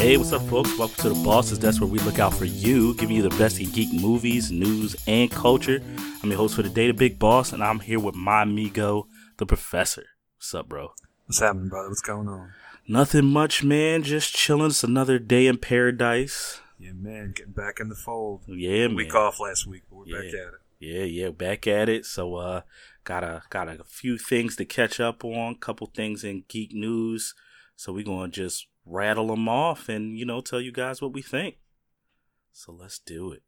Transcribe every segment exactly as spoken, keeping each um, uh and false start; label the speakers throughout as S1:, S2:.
S1: Hey, what's up, folks? Welcome to The Bosses. That's where we look out for you, giving you the best in geek movies, news, and culture. I'm your host for the day, The Big Boss, and I'm here with my amigo, The Professor. What's up, bro?
S2: What's happening, brother? What's going on?
S1: Nothing much, man. Just chilling. It's another day in paradise.
S2: Yeah, man. Getting back in the fold.
S1: Yeah, man.
S2: Week off last week, but we're
S1: yeah.
S2: back at it.
S1: Yeah, yeah, back at it. So, uh, got a got a few things to catch up on. Couple things in geek news. So we're gonna just rattle them off and, you know, tell you guys what we think. So let's do it.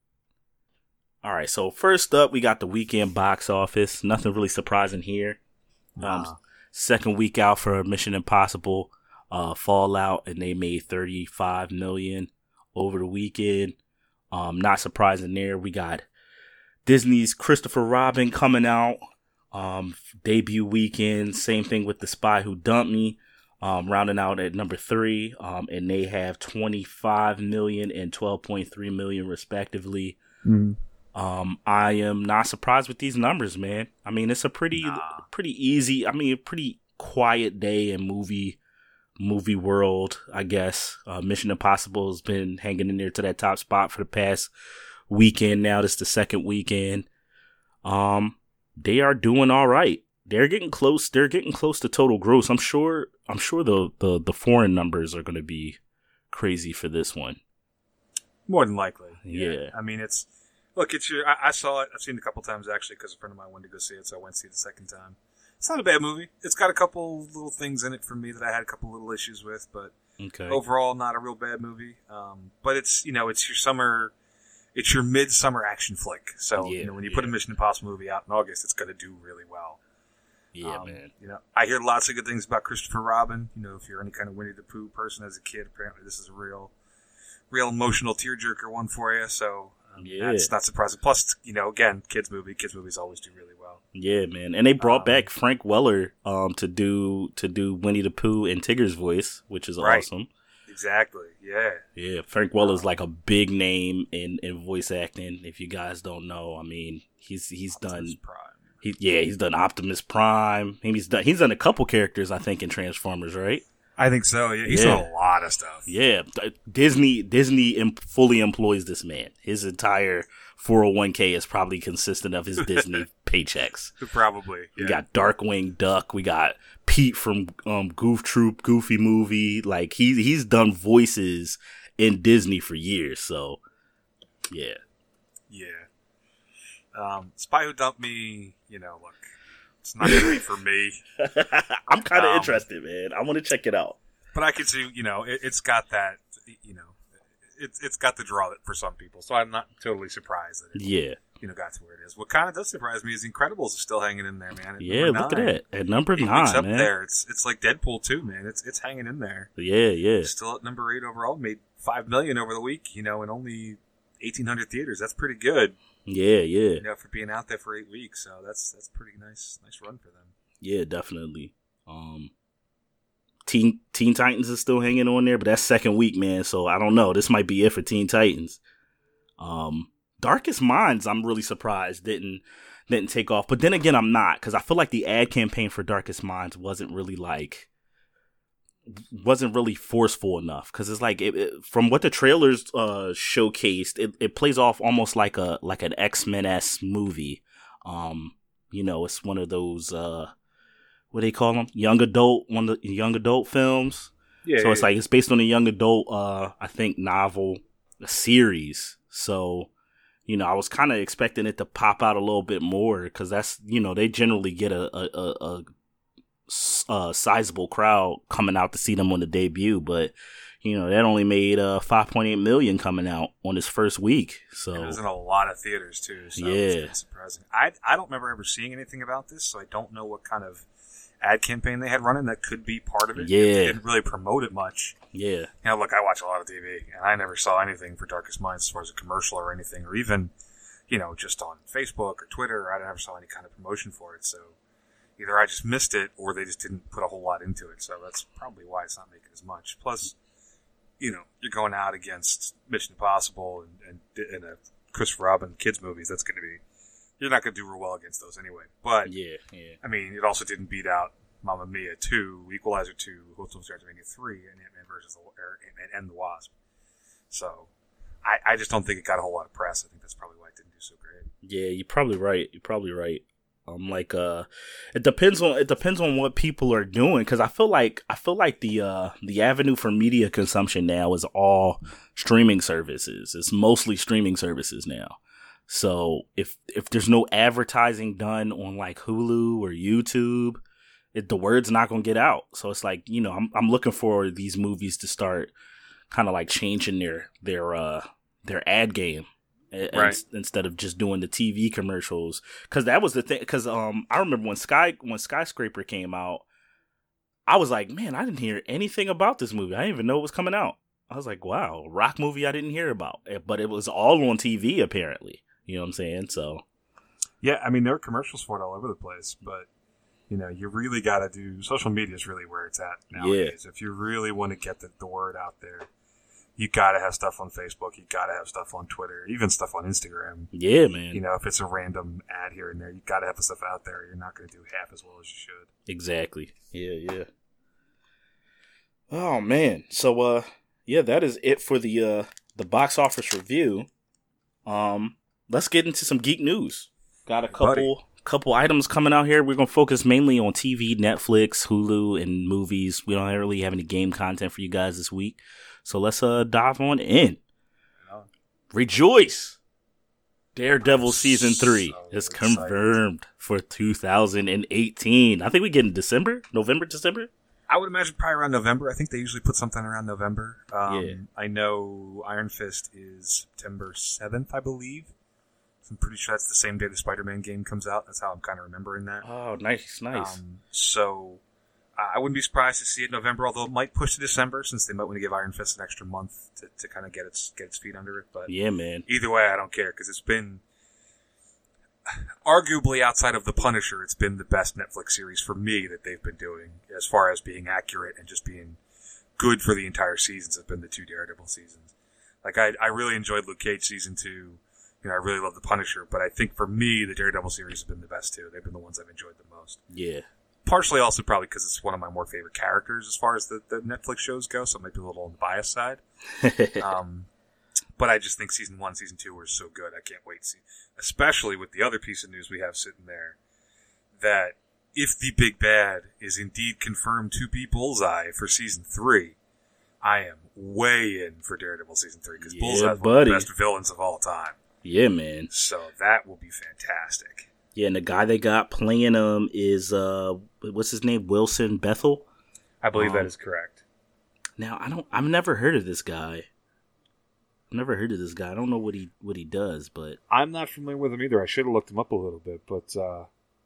S1: All right, so first up, we got the weekend box office. Nothing really surprising here.
S2: Nah.
S1: Um, second week out for Mission Impossible uh, Fallout, and they made thirty-five million dollars over the weekend. Um, not surprising there. We got Disney's Christopher Robin coming out. Um, debut weekend. Same thing with The Spy Who Dumped Me. Um, rounding out at number three, um, and they have twenty-five million and twelve point three million respectively.
S2: Mm.
S1: Um, I am not surprised with these numbers, man. I mean, it's a pretty,
S2: Nah.
S1: pretty easy. I mean, a pretty quiet day in movie, movie world, I guess. Uh, Mission Impossible has been hanging in there to that top spot for the past weekend. Now this is the second weekend. Um, they are doing all right. They're getting close. They're getting close to total gross. I'm sure. I'm sure the the, the foreign numbers are going to be crazy for this one.
S2: More than likely.
S1: Yeah.
S2: yeah. I mean, it's look. It's your. I, I saw it. I've seen it a couple times actually because a friend of mine wanted to go see it, so I went to see it the second time. It's not a bad movie. It's got a couple little things in it for me that I had a couple little issues with, but
S1: Okay.
S2: overall, not a real bad movie. Um, but it's you know, it's your summer. It's your midsummer action flick. So
S1: Yeah,
S2: you know, when you
S1: yeah.
S2: put a Mission Impossible movie out in August, it's going to do really well.
S1: Yeah,
S2: Um,
S1: man.
S2: You know, I hear lots of good things about Christopher Robin. You know, if you're any kind of Winnie the Pooh person as a kid, apparently this is a real, real emotional tearjerker one for you. So um,
S1: Yeah.
S2: that's not surprising. Plus, you know, again, kids movie. Kids movies always do really well.
S1: Yeah, man. And they brought
S2: Um,
S1: back Frank Weller um to do to do Winnie the Pooh and Tigger's voice, which is
S2: Right.
S1: awesome.
S2: Exactly. Yeah.
S1: Yeah, Frank Weller's like a big name in, in voice acting. If you guys don't know, I mean, he's he's
S2: Optimus
S1: done.
S2: Prime.
S1: He, yeah, he's done Optimus Prime. He's done. He's done a couple characters, I think, in Transformers, right?
S2: I think so. Yeah, he's
S1: Yeah.
S2: done a lot of stuff.
S1: Yeah, th- Disney Disney em- fully employs this man. His entire four oh one k is probably consistent of his Disney paychecks.
S2: Probably.
S1: We
S2: Yeah.
S1: got Darkwing Duck. We got Pete from um, Goof Troop, Goofy Movie. Like he he's done voices in Disney for years. So yeah,
S2: Yeah. Um, Spy Who Dumped Me. You know, look, it's not great for me.
S1: I'm kind of
S2: Um,
S1: interested, man. I want to check it out.
S2: But I can see, you know, it, it's got that, you know, it's it's got the draw for some people. So I'm not totally surprised that it,
S1: Yeah,
S2: you know, got to where it is. What kind of does surprise me is Incredibles is still hanging in there, man. At
S1: yeah.
S2: number
S1: Look
S2: nine.
S1: at that at number
S2: Eight weeks
S1: nine,
S2: up
S1: man.
S2: there. It's it's like Deadpool two, man. It's it's hanging in there.
S1: Yeah, yeah,
S2: Still at number eight overall. Made five million over the week, you know, in only eighteen hundred theaters. That's pretty good,
S1: yeah, yeah.
S2: you know, for being out there for eight weeks. So that's that's pretty nice, nice run for them.
S1: Yeah, definitely. Um, Teen Teen Titans is still hanging on there, but that's second week, man. So I don't know. This might be it for Teen Titans. Um, Darkest Minds, I'm really surprised didn't didn't take off. But then again, I'm not, because I feel like the ad campaign for Darkest Minds wasn't really like wasn't really forceful enough. Because it's like it, it, from what the trailers uh showcased, it, it plays off almost like a like an X-Men-esque movie. Um, you know, it's one of those uh. What do they call them? Young adult, one of the young adult films.
S2: Yeah.
S1: So it's like it's based on a young adult, uh, I think, novel series. So, you know, I was kind of expecting it to pop out a little bit more because that's, you know, they generally get a, a, a, a, a sizable crowd coming out to see them on the debut. But, you know, that only made uh, five point eight million coming out on its first week. So
S2: And it was in a lot of theaters too. So
S1: Yeah.
S2: it's kind of surprising. I I don't remember ever seeing anything about this, so I don't know what kind of ad campaign they had running that could be part of it.
S1: Yeah.
S2: They didn't really promote it much.
S1: yeah,
S2: You know, look, I watch a lot of T V, and I never saw anything for Darkest Minds as far as a commercial or anything, or even, you know, just on Facebook or Twitter. I never saw any kind of promotion for it. So either I just missed it, or they just didn't put a whole lot into it. So that's probably why it's not making as much. Plus, you know, you're going out against Mission Impossible and, and, and a Christopher Robin kids movies. That's going to be, you're not going to do real well against those anyway. But
S1: yeah, yeah.
S2: I mean, it also didn't beat out Mamma Mia two, Equalizer two, Hotel Transylvania three, and Ant-Man versus the or Ant-Man and the Wasp. So, I, I just don't think it got a whole lot of press. I think that's probably why it didn't do so great.
S1: Yeah, you're probably right. You're probably right. Um, like uh, it depends on it depends on what people are doing, because I feel like I feel like the uh the avenue for media consumption now is all streaming services. It's mostly streaming services now. So if if there's no advertising done on like Hulu or YouTube, it, the word's not gonna get out. So it's like, you know, I'm I'm looking for these movies to start kind of like changing their their uh their ad game.
S2: Right.
S1: Instead of just doing the T V commercials, because that was the thing. Because um, I remember when Sky when Skyscraper came out, I was like, man, I didn't hear anything about this movie. I didn't even know it was coming out. I was like, wow, rock movie I didn't hear about, but it was all on T V apparently. You know what I'm saying? So
S2: yeah, I mean there are commercials for it all over the place, but you know you really got to do social media is really where it's at nowadays. Yeah. If you really want to get the, the word out there. You gotta have stuff on Facebook. You gotta have stuff on Twitter, even stuff on Instagram.
S1: Yeah, man.
S2: You know, if it's a random ad here and there, you gotta have the stuff out there. You're not gonna do half as well as you should.
S1: Exactly. Yeah, yeah. Oh man. So, uh, yeah, that is it for the uh the box office review. Um, let's get into some geek news. Got a couple Buddy. couple items coming out here. We're gonna focus mainly on T V, Netflix, Hulu, and movies. We don't really have any game content for you guys this week. So let's uh dive on in. Rejoice! Daredevil season three so is confirmed excited. For two thousand eighteen. I think we get in December, November, December.
S2: I would imagine probably around November. I think they usually put something around November. Um, yeah. I know Iron Fist is September seventh, I believe. So I'm pretty sure that's the same day the Spider-Man game comes out. That's how I'm kind of remembering that.
S1: Oh, nice, nice.
S2: Um, so. I wouldn't be surprised to see it in November, although it might push to December since they might want to give Iron Fist an extra month to, to kind of get its get its feet under it. But
S1: yeah, man.
S2: Either way, I don't care because it's been arguably outside of The Punisher, it's been the best Netflix series for me that they've been doing as far as being accurate and just being good for the entire seasons. Have been the two Daredevil seasons. Like I, I really enjoyed Luke Cage season two. You know, I really love The Punisher, but I think for me, the Daredevil series has been the best too. They've been the ones I've enjoyed the most.
S1: Yeah.
S2: Partially also probably because it's one of my more favorite characters as far as the, the Netflix shows go, so it might be a little on the biased side. um, but I just think season one, season two were so good. I can't wait to see, especially with the other piece of news we have sitting there, that if the big bad is indeed confirmed to be Bullseye for season three, I am way in for Daredevil season three because yeah, Bullseye's one of the best villains of all time.
S1: Yeah, man.
S2: So that will be fantastic.
S1: Yeah, and the guy they got playing him is, uh, what's his name? Wilson Bethel?
S2: I believe um,
S1: uh,
S2: that is correct.
S1: Now, I don't, I've never heard of this guy. I've never heard of this guy. I don't know what he, what he does, but.
S2: I'm not familiar with him either. I should have looked him up a little bit, but, uh,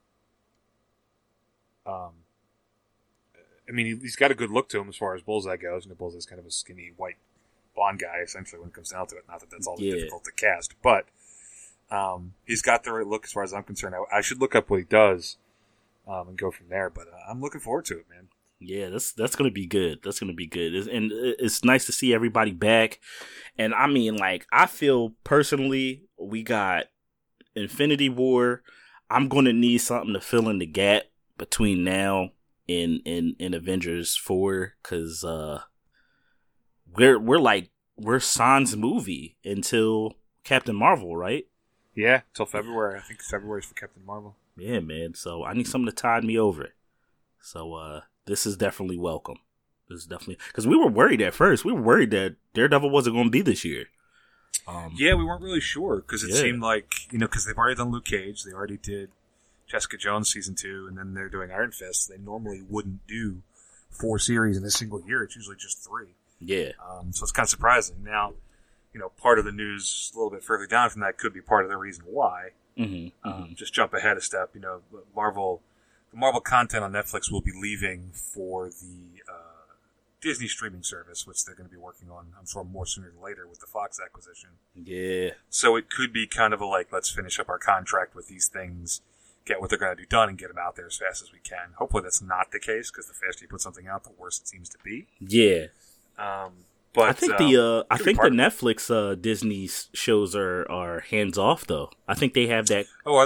S2: um, I mean, he's got a good look to him as far as Bullseye goes. And Bullseye's kind of a skinny, white, blonde guy, essentially, when it comes down to it. Not that that's all
S1: yeah.
S2: difficult to cast, but. Um, he's got the right look as far as I'm concerned. I, I should look up what he does um, and go from there, but uh, I'm looking forward to it, man.
S1: Yeah, that's that's going to be good. That's going to be good. It's, and it's nice to see everybody back. And I mean, like, I feel personally we got Infinity War. I'm going to need something to fill in the gap between now and, and, and Avengers four because uh, we're, we're like, we're sans movie until Captain Marvel, right?
S2: Yeah, till February. I think February's for Captain Marvel.
S1: Yeah, man. So I need something to tide me over. So uh, this is definitely welcome. This is definitely because we were worried at first. We were worried that Daredevil wasn't going to be this year.
S2: Um, yeah, we weren't really sure because it yeah. seemed like you know because they've already done Luke Cage, they already did Jessica Jones season two, and then they're doing Iron Fist. They normally wouldn't do four series in a single year. It's usually just three.
S1: Yeah.
S2: Um, so it's kind of surprising now. You know, part of the news a little bit further down from that could be part of the reason why.
S1: Mm-hmm,
S2: um,
S1: mm-hmm.
S2: Just jump ahead a step. You know, Marvel, the Marvel content on Netflix will be leaving for the uh, Disney streaming service, which they're going to be working on, I'm sure, more sooner than later with the Fox acquisition.
S1: Yeah.
S2: So it could be kind of a like, let's finish up our contract with these things, get what they're going to do done, and get them out there as fast as we can. Hopefully that's not the case, because the faster you put something out, the worse it seems to be.
S1: Yeah.
S2: Um, But,
S1: I think
S2: um,
S1: the uh, I think the Netflix uh, Disney shows are, are hands off though. I think they have that.
S2: Oh, are they?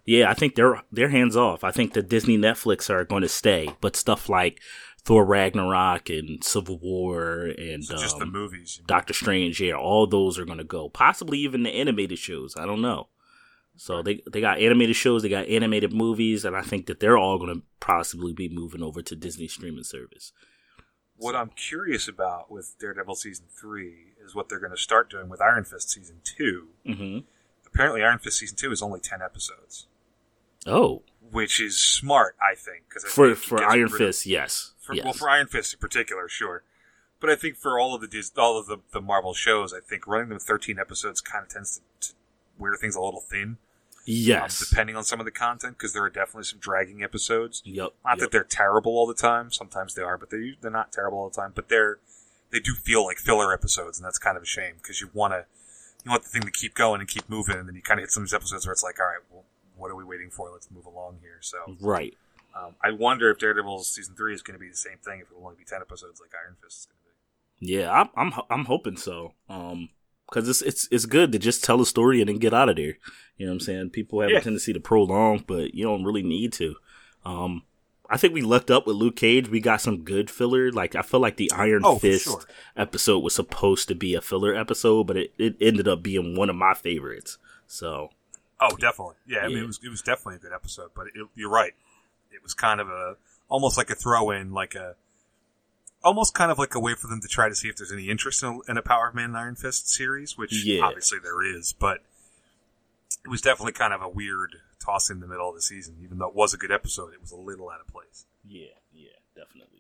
S1: Yeah, I think they're they're hands off. I think the Disney Netflix are going to stay, but stuff like Thor Ragnarok and Civil War and
S2: so just
S1: um,
S2: the movies,
S1: Doctor Strange, yeah, all those are going to go. Possibly even the animated shows. I don't know. So they they got animated shows, they got animated movies, and I think that they're all going to possibly be moving over to Disney streaming service.
S2: What I'm curious about with Daredevil Season three is what they're going to start doing with Iron Fist Season two.
S1: Mm-hmm.
S2: Apparently Iron Fist Season two is only ten episodes.
S1: Oh.
S2: Which is smart, I think. Cause I
S1: for
S2: think
S1: for Iron Fist, of, yes.
S2: For,
S1: yes.
S2: Well, for Iron Fist in particular, sure. But I think for all of the Dis- all of the, the Marvel shows, I think running them thirteen episodes kind of tends to, to wear things a little thin.
S1: Yes.
S2: Um, depending on some of the content, because there are definitely some dragging episodes.
S1: Yep.
S2: Not
S1: yep.
S2: that they're terrible all the time. Sometimes they are, but they they're not terrible all the time. But they're they do feel like filler episodes, and that's kind of a shame because you want to you want the thing to keep going and keep moving, and then you kind of hit some of these episodes where it's like, all right, well, what are we waiting for? Let's move along here. So
S1: right.
S2: Um, I wonder if Daredevil season three is going to be the same thing. If it'll only be ten episodes, like Iron Fist is going to be.
S1: Yeah, I'm I'm I'm hoping so. Um, because it's it's it's good to just tell a story and then get out of there. You know what I'm saying? People have
S2: yeah.
S1: a tendency to prolong, but you don't really need to. Um, I think we lucked up with Luke Cage. We got some good filler. Like I feel like the Iron
S2: oh,
S1: Fist
S2: sure.
S1: episode was supposed to be a filler episode, but it, it ended up being one of my favorites. So.
S2: Oh, definitely. Yeah, I mean,
S1: yeah.
S2: it was it was definitely a good episode. But it, you're right. It was kind of a almost like a throw in, like a almost kind of like a way for them to try to see if there's any interest in a, in a Power Man and Iron Fist series, which
S1: yeah.
S2: obviously there is. But it was definitely kind of a weird toss in the middle of the season. Even though it was a good episode, it was a little out of place.
S1: Yeah, yeah, definitely.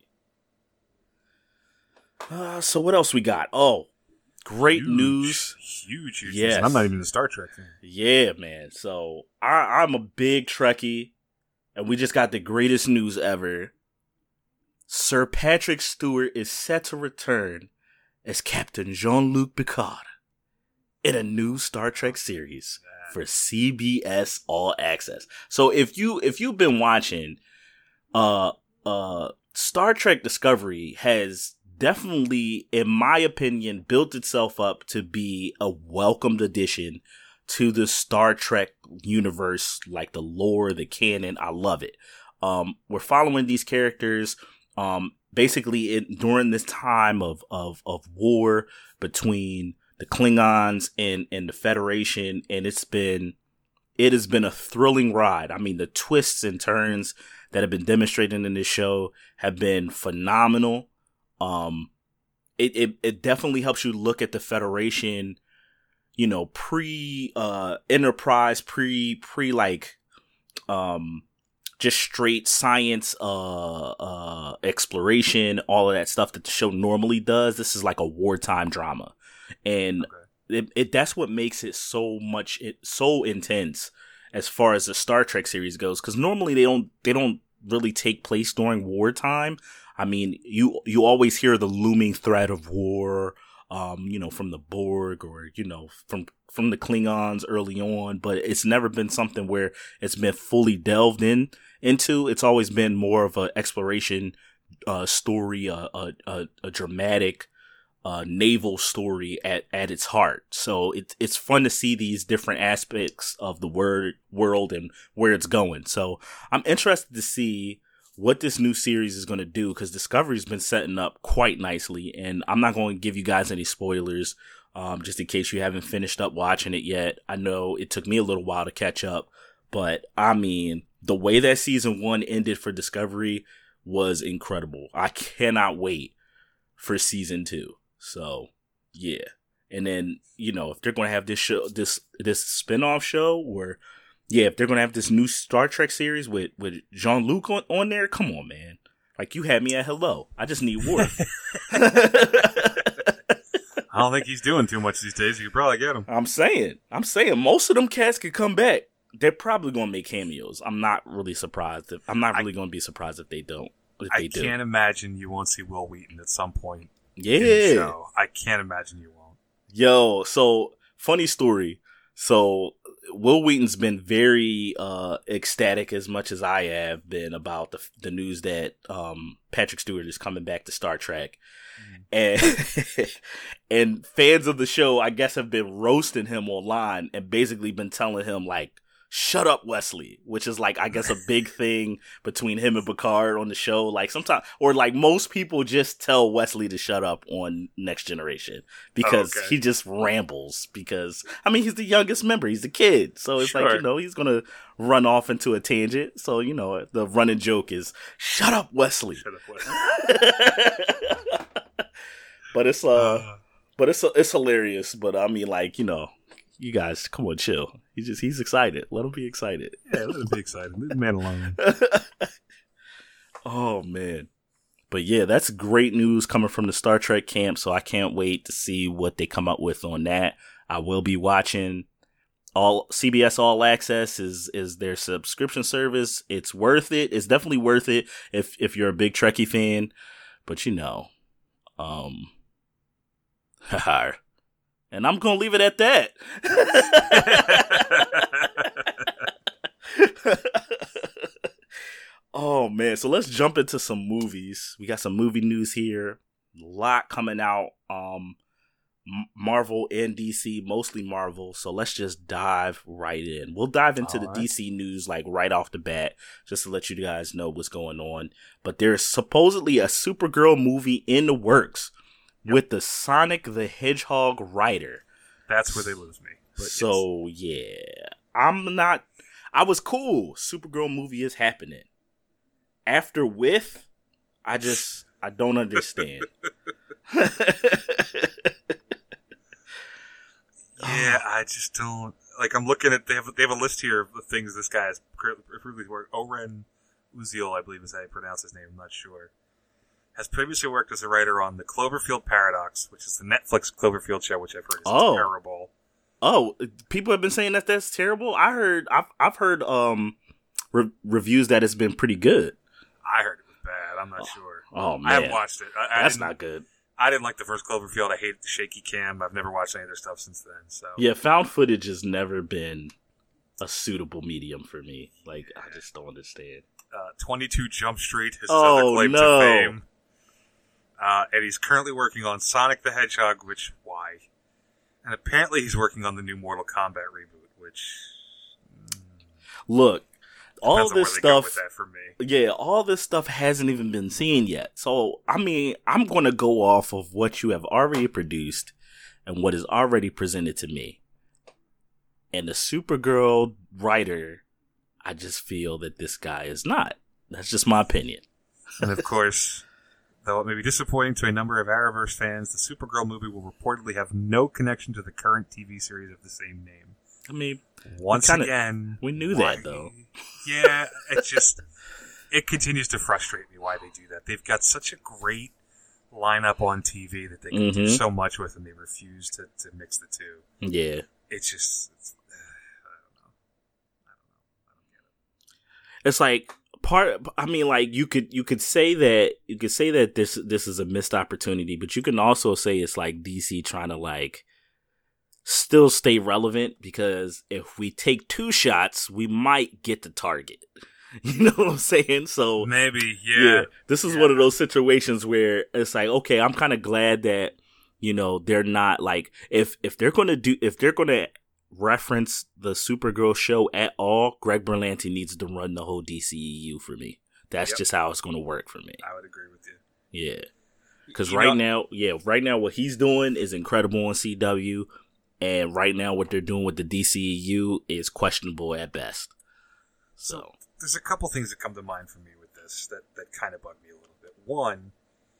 S1: Uh, so what else we got? Oh, great
S2: huge,
S1: news.
S2: Huge, huge.
S1: Yes.
S2: Season. I'm not even a Star Trek fan.
S1: Yeah, man. So I, I'm a big Trekkie, and we just got the greatest news ever. Sir Patrick Stewart is set to return as Captain Jean-Luc Picard in a new Star Trek series for C B S All Access. So if you if you've been watching, uh, uh, Star Trek Discovery has definitely, in my opinion, built itself up to be a welcomed addition to the Star Trek universe, like the lore, the canon. I love it. Um, we're following these characters. Um, basically, it, during this time of, of, of war between the Klingons and, and the Federation, and it's been, it has been a thrilling ride. I mean, the twists and turns that have been demonstrated in this show have been phenomenal. Um, it, it, it definitely helps you look at the Federation, you know, pre, uh, Enterprise, pre, pre, like, um, just straight science, uh, uh, exploration, all of that stuff that the show normally does. This is like a wartime drama. And okay. it, it, that's what makes it so much, it, so intense as far as the Star Trek series goes. Cause normally they don't, they don't really take place during wartime. I mean, you, you always hear the looming threat of war, um, you know, from the Borg or, you know, from, from the Klingons early on, but it's never been something where it's been fully delved in into. It's always been more of an exploration, uh, story, uh, a, a, a dramatic, uh, naval story at, at its heart. So it's, it's fun to see these different aspects of the word world and where it's going. So I'm interested to see what this new series is going to do, because Discovery's been setting up quite nicely, and I'm not going to give you guys any spoilers, um, just in case you haven't finished up watching it yet. I know it took me a little while to catch up, but I mean, the way that season one ended for Discovery was incredible. I cannot wait for season two. So yeah. And then, you know, if they're going to have this show, this, this spinoff show where, yeah, if they're going to have this new Star Trek series with, with Jean-Luc on, on there, come on, man. Like, you had me at hello. I just need Worf.
S2: I don't think he's doing too much these days. You could probably get him.
S1: I'm saying. I'm saying most of them cats could come back. They're probably going to make cameos. I'm not really surprised. If, I'm not really going to be surprised if they don't. If
S2: I
S1: they do.
S2: can't imagine you won't see Will Wheaton at some point.
S1: Yeah.
S2: In the show. I can't imagine you won't.
S1: Yo, so, funny story. So, Will Wheaton's been very uh, ecstatic, as much as I have been, about the the news that um, Patrick Stewart is coming back to Star Trek. Mm. And and fans of the show, I guess, have been roasting him online and basically been telling him, like, shut up, Wesley, which is like, I guess, a big thing between him and Picard on the show. Like sometimes, or like most people just tell Wesley to shut up on Next Generation because
S2: oh, okay.
S1: he just rambles because, I mean, he's the youngest member. He's a kid. So it's
S2: sure.
S1: like, you know, he's going to run off into a tangent. So, you know, the running joke is, shut up, Wesley.
S2: Shut up, Wesley.
S1: But it's, uh, uh, but it's, it's hilarious. But I mean, like, you know, you guys, come on, chill. He's just, he's excited. Let him be excited.
S2: Yeah, let him be excited. Leave the man alone.
S1: Oh, man. But yeah, that's great news coming from the Star Trek camp. So I can't wait to see what they come up with on that. I will be watching. All C B S All Access is, is their subscription service. It's worth it. It's definitely worth it if, if you're a big Trekkie fan. But you know, um, haha. And I'm going to leave it at that. Oh, man. So let's jump into some movies. We got some movie news here. A lot coming out. Um, Marvel and D C, mostly Marvel. So let's just dive right in. We'll dive into All the right. D C news like right off the bat, just to let you guys know what's going on. But there's supposedly a Supergirl movie in the works. Yep. With the Sonic the Hedgehog writer.
S2: That's where they lose me.
S1: So, yes. yeah. I'm not... I was cool. Supergirl movie is happening. After With, I just... I don't understand.
S2: Yeah, I just don't... Like, I'm looking at... They have they have a list here of the things this guy has previously worked. Oren Uziel, I believe is how you pronounce his name. I'm not sure. Has previously worked as a writer on The Cloverfield Paradox, which is the Netflix Cloverfield show, which I've heard is oh. terrible.
S1: Oh, people have been saying that that's terrible? I heard, I've, I've heard um re- reviews that it's been pretty good.
S2: I heard it was bad. I'm not oh. sure.
S1: Oh, man.
S2: I haven't watched it. I,
S1: that's
S2: I
S1: not good.
S2: I didn't like the first Cloverfield. I hated the shaky cam. I've never watched any of their stuff since then. So
S1: yeah, found footage has never been a suitable medium for me. Like, I just don't understand.
S2: Uh, twenty-two Jump Street is his
S1: oh,
S2: other claim
S1: no.
S2: to fame. Uh, and he's currently working on Sonic the Hedgehog, which, why? And apparently he's working on the new Mortal Kombat reboot, which... Mm,
S1: Look, all this stuff...
S2: With that for me.
S1: Yeah, all this stuff hasn't even been seen yet. So, I mean, I'm going to go off of what you have already produced and what is already presented to me. And the Supergirl writer, I just feel that this guy is not. That's just my opinion.
S2: And of course... Though it may be disappointing to a number of Arrowverse fans, the Supergirl movie will reportedly have no connection to the current T V series of the same name.
S1: I mean,
S2: once
S1: we kinda,
S2: again,
S1: we knew
S2: why,
S1: that though.
S2: Yeah, it just it continues to frustrate me why they do that. They've got such a great lineup on T V that they can mm-hmm. do so much with, and they refuse to, to mix the two.
S1: Yeah,
S2: it's just it's, uh, I don't know. I don't know. I don't get it.
S1: It's like. Part, I mean, like you could you could say that you could say that this this is a missed opportunity, but you can also say it's like D C trying to like still stay relevant because if we take two shots, we might get the target. You know what I'm saying? So
S2: maybe, yeah.
S1: yeah this is
S2: yeah.
S1: one of those situations where it's like, okay, I'm kind of glad that you know they're not like if if they're gonna do if they're gonna. reference the Supergirl show at all, Greg Berlanti needs to run the whole D C E U for me. That's yep. just how it's going to work for me.
S2: I would agree with you.
S1: Yeah. Because right know, now, yeah, right now what he's doing is incredible on C W, and right now what they're doing with the D C E U is questionable at best. So, so
S2: there's a couple things that come to mind for me with this that, that kind of bug me a little bit. One,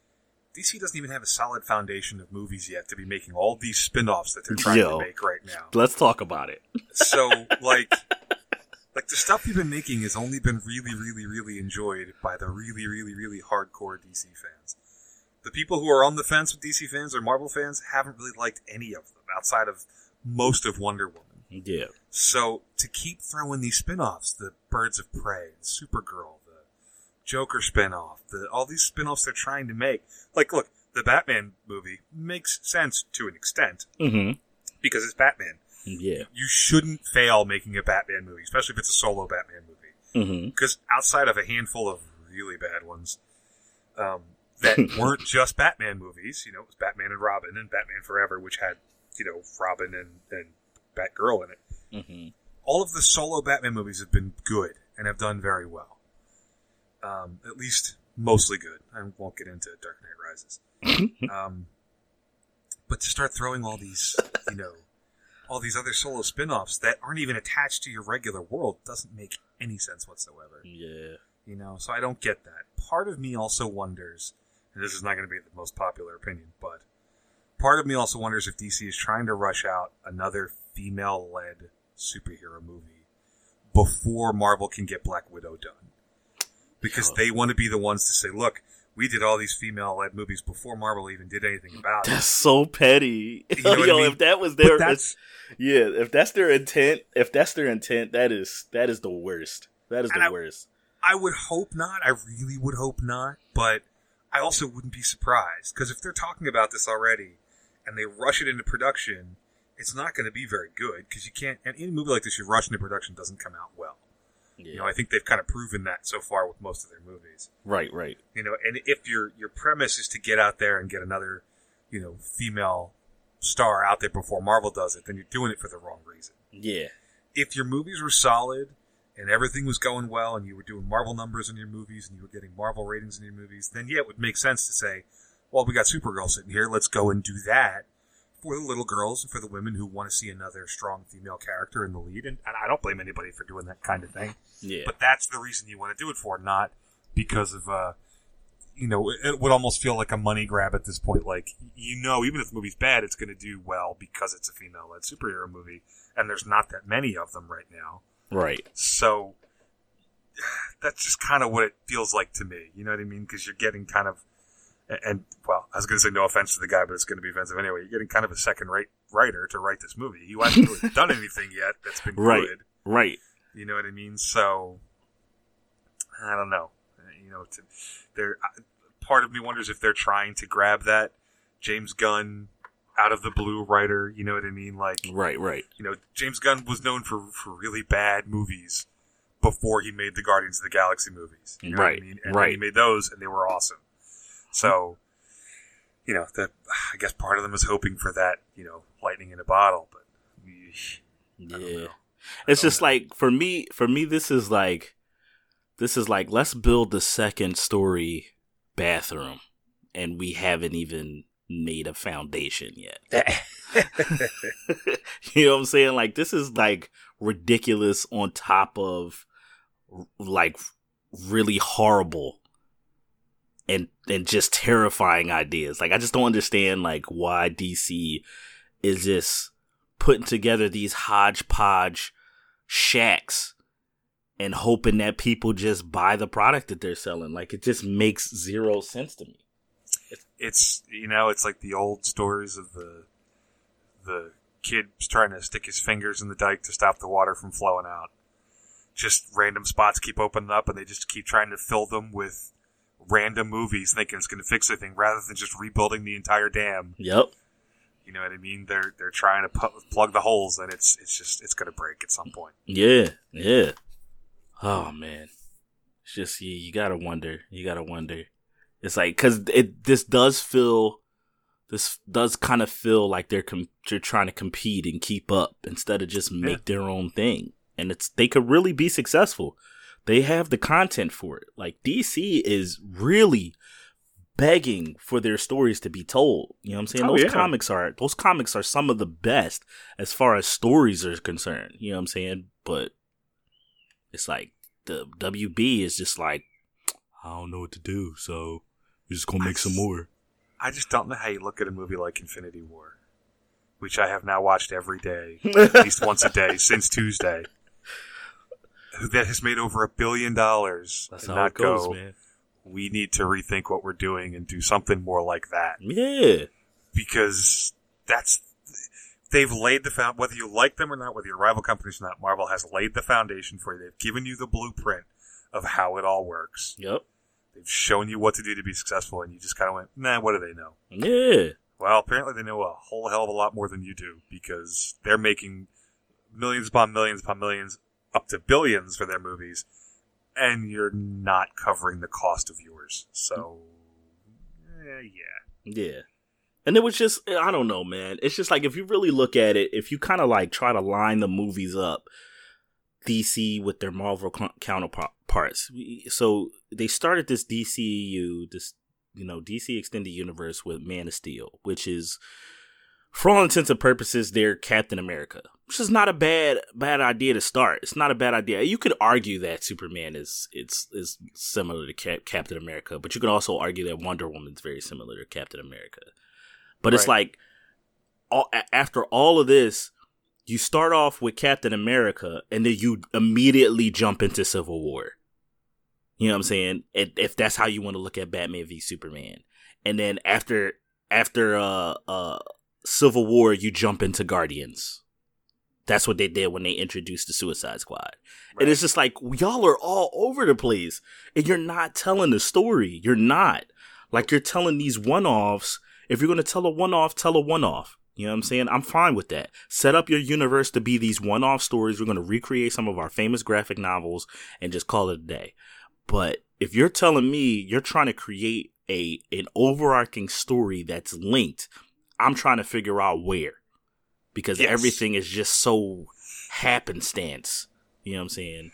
S2: D C doesn't even have a solid foundation of movies yet to be making all these spin-offs that they're trying
S1: Yo,
S2: to make right now.
S1: Let's talk about it.
S2: So, like, like the stuff you've been making has only been really, really, really enjoyed by the really, really, really hardcore D C fans. The people who are on the fence with D C fans or Marvel fans haven't really liked any of them outside of most of Wonder Woman.
S1: Yeah.
S2: So, to keep throwing these spin-offs, the Birds of Prey, Supergirl, Joker spinoff, the all these spinoffs they're trying to make. Like, look, the Batman movie makes sense to an extent
S1: mm-hmm.
S2: because it's Batman.
S1: Yeah,
S2: you shouldn't fail making a Batman movie, especially if it's a solo Batman movie. Because mm-hmm. outside of a handful of really bad ones um, that weren't just Batman movies, you know, it was Batman and Robin and Batman Forever, which had you know Robin and and Batgirl in it.
S1: Mm-hmm.
S2: all of the solo Batman movies have been good and have done very well. Um, at least mostly good. I won't get into Dark Knight Rises. um, but to start throwing all these, you know, all these other solo spin-offs that aren't even attached to your regular world doesn't make any sense whatsoever.
S1: Yeah.
S2: You know, so I don't get that. Part of me also wonders, and this is not going to be the most popular opinion, but part of me also wonders if D C is trying to rush out another female-led superhero movie before Marvel can get Black Widow done. Because oh. they want to be the ones to say, look, we did all these female-led movies before Marvel even did anything about it.
S1: That's so petty.
S2: You know
S1: Yo,
S2: I mean?
S1: if that was their,
S2: that's,
S1: yeah, if that's their intent, if that's their intent, that is that is the worst. That is the
S2: I,
S1: worst.
S2: I would hope not. I really would hope not. But I also wouldn't be surprised. Because if they're talking about this already and they rush it into production, it's not going to be very good. Because you can't, and any movie like this, you rush into production, doesn't come out well. Yeah. You know, I think they've kind of proven that so far with most of their movies.
S1: Right, right.
S2: You know, and if your your premise is to get out there and get another, you know, female star out there before Marvel does it, then you're doing it for the wrong reason.
S1: Yeah.
S2: If your movies were solid and everything was going well and you were doing Marvel numbers in your movies and you were getting Marvel ratings in your movies, then yeah, it would make sense to say, well, we got Supergirl sitting here, let's go and do that for the little girls and for the women who want to see another strong female character in the lead. And, and I don't blame anybody for doing that kind of thing.
S1: Yeah.
S2: But that's the reason you want to do it for, not because of, uh, you know, it would almost feel like a money grab at this point. Like, you know, even if the movie's bad, it's going to do well because it's a female-led superhero movie, and there's not that many of them right now.
S1: Right.
S2: So, that's just kind of what it feels like to me. You know what I mean? Because you're getting kind of, and, well, I was going to say no offense to the guy, but it's going to be offensive anyway. You're getting kind of a second-rate writer to write this movie. You hasn't really done anything yet that's been
S1: right.
S2: good.
S1: Right.
S2: You know what I mean? So, I don't know. You know, to, they're, part of me wonders if they're trying to grab that James Gunn out of the blue writer. You know what I mean? Like,
S1: right, right.
S2: You know, James Gunn was known for, for really bad movies before he made the Guardians of the Galaxy movies. You know
S1: right,
S2: what I mean? And
S1: right.
S2: then he made those, and they were awesome. So, you know, that I guess part of them is hoping for that, you know, lightning in a bottle. But
S1: yeah, it's just know. like for me. For me, this is like this is like let's build the second story bathroom, and we haven't even made a foundation yet. You know what I'm saying? Like, this is like ridiculous on top of like really horrible and and just terrifying ideas. Like, I just don't understand like why D C is just putting together these hodgepodge shacks and hoping that people just buy the product that they're selling. Like, it just makes zero sense to me.
S2: It's, you know, it's like the old stories of the the kid trying to stick his fingers in the dike to stop the water from flowing out. Just random spots keep opening up, and they just keep trying to fill them with random movies, thinking it's going to fix everything, rather than just rebuilding the entire dam.
S1: Yep.
S2: You know what I mean? They're they're trying to pu- plug the holes, and it's it's just it's going to break at some point.
S1: Yeah, yeah. Oh man, it's just you. You gotta wonder. You gotta wonder. It's like, because it this does feel, this does kind of feel like they're com- they're trying to compete and keep up instead of just make yeah. their own thing. And it's they could really be successful. They have the content for it. Like, D C is really begging for their stories to be told. You know what I'm saying?
S2: Oh,
S1: those
S2: yeah.
S1: comics are those comics are some of the best as far as stories are concerned. You know what I'm saying? But it's like the W B is just like, I don't know what to do, so we're just gonna make
S2: I
S1: some more.
S2: I just don't know how you look at a movie like Infinity War, which I have now watched every day, at least once a day since Tuesday. That has made over a billion dollars.
S1: That's
S2: and
S1: how
S2: not
S1: it goes,
S2: go,
S1: man.
S2: We need to rethink what we're doing and do something more like that.
S1: Yeah,
S2: because that's they've laid the found. Whether you like them or not, whether your rival companies or not, Marvel has laid the foundation for you. They've given you the blueprint of how it all works.
S1: Yep.
S2: They've shown you what to do to be successful, and you just kind of went, nah, what do they know?
S1: Yeah.
S2: Well, apparently they know a whole hell of a lot more than you do, because they're making millions upon millions upon millions, up to billions for their movies, and you're not covering the cost of yours. So, eh, yeah.
S1: Yeah. And it was just, I don't know, man. It's just like, if you really look at it, if you kind of like try to line the movies up, D C with their Marvel co- counterparts. So they started this D C U, this you know D C Extended Universe with Man of Steel, which is, for all intents and purposes, their Captain America, which is not a bad bad idea to start. It's not a bad idea. You could argue that Superman is it's is similar to Cap- Captain America, but you could also argue that Wonder Woman is very similar to Captain America. But right. It's like all, after all of this, you start off with Captain America, and then you immediately jump into Civil War. You know what I'm saying? If that's how you want to look at Batman v Superman, and then after after uh uh Civil War, you jump into Guardians. That's what they did when they introduced the Suicide Squad, right. And it's just like y'all are all over the place, and you're not telling the story. You're not like you're telling these one-offs. If you're gonna tell a one-off, tell a one-off. You know what I'm saying? I'm fine with that. Set up your universe to be these one-off stories. We're going to recreate some of our famous graphic novels and just call it a day. But if you're telling me you're trying to create a an overarching story that's linked, I'm trying to figure out where. Because yes. Everything is just so happenstance. You know what I'm saying?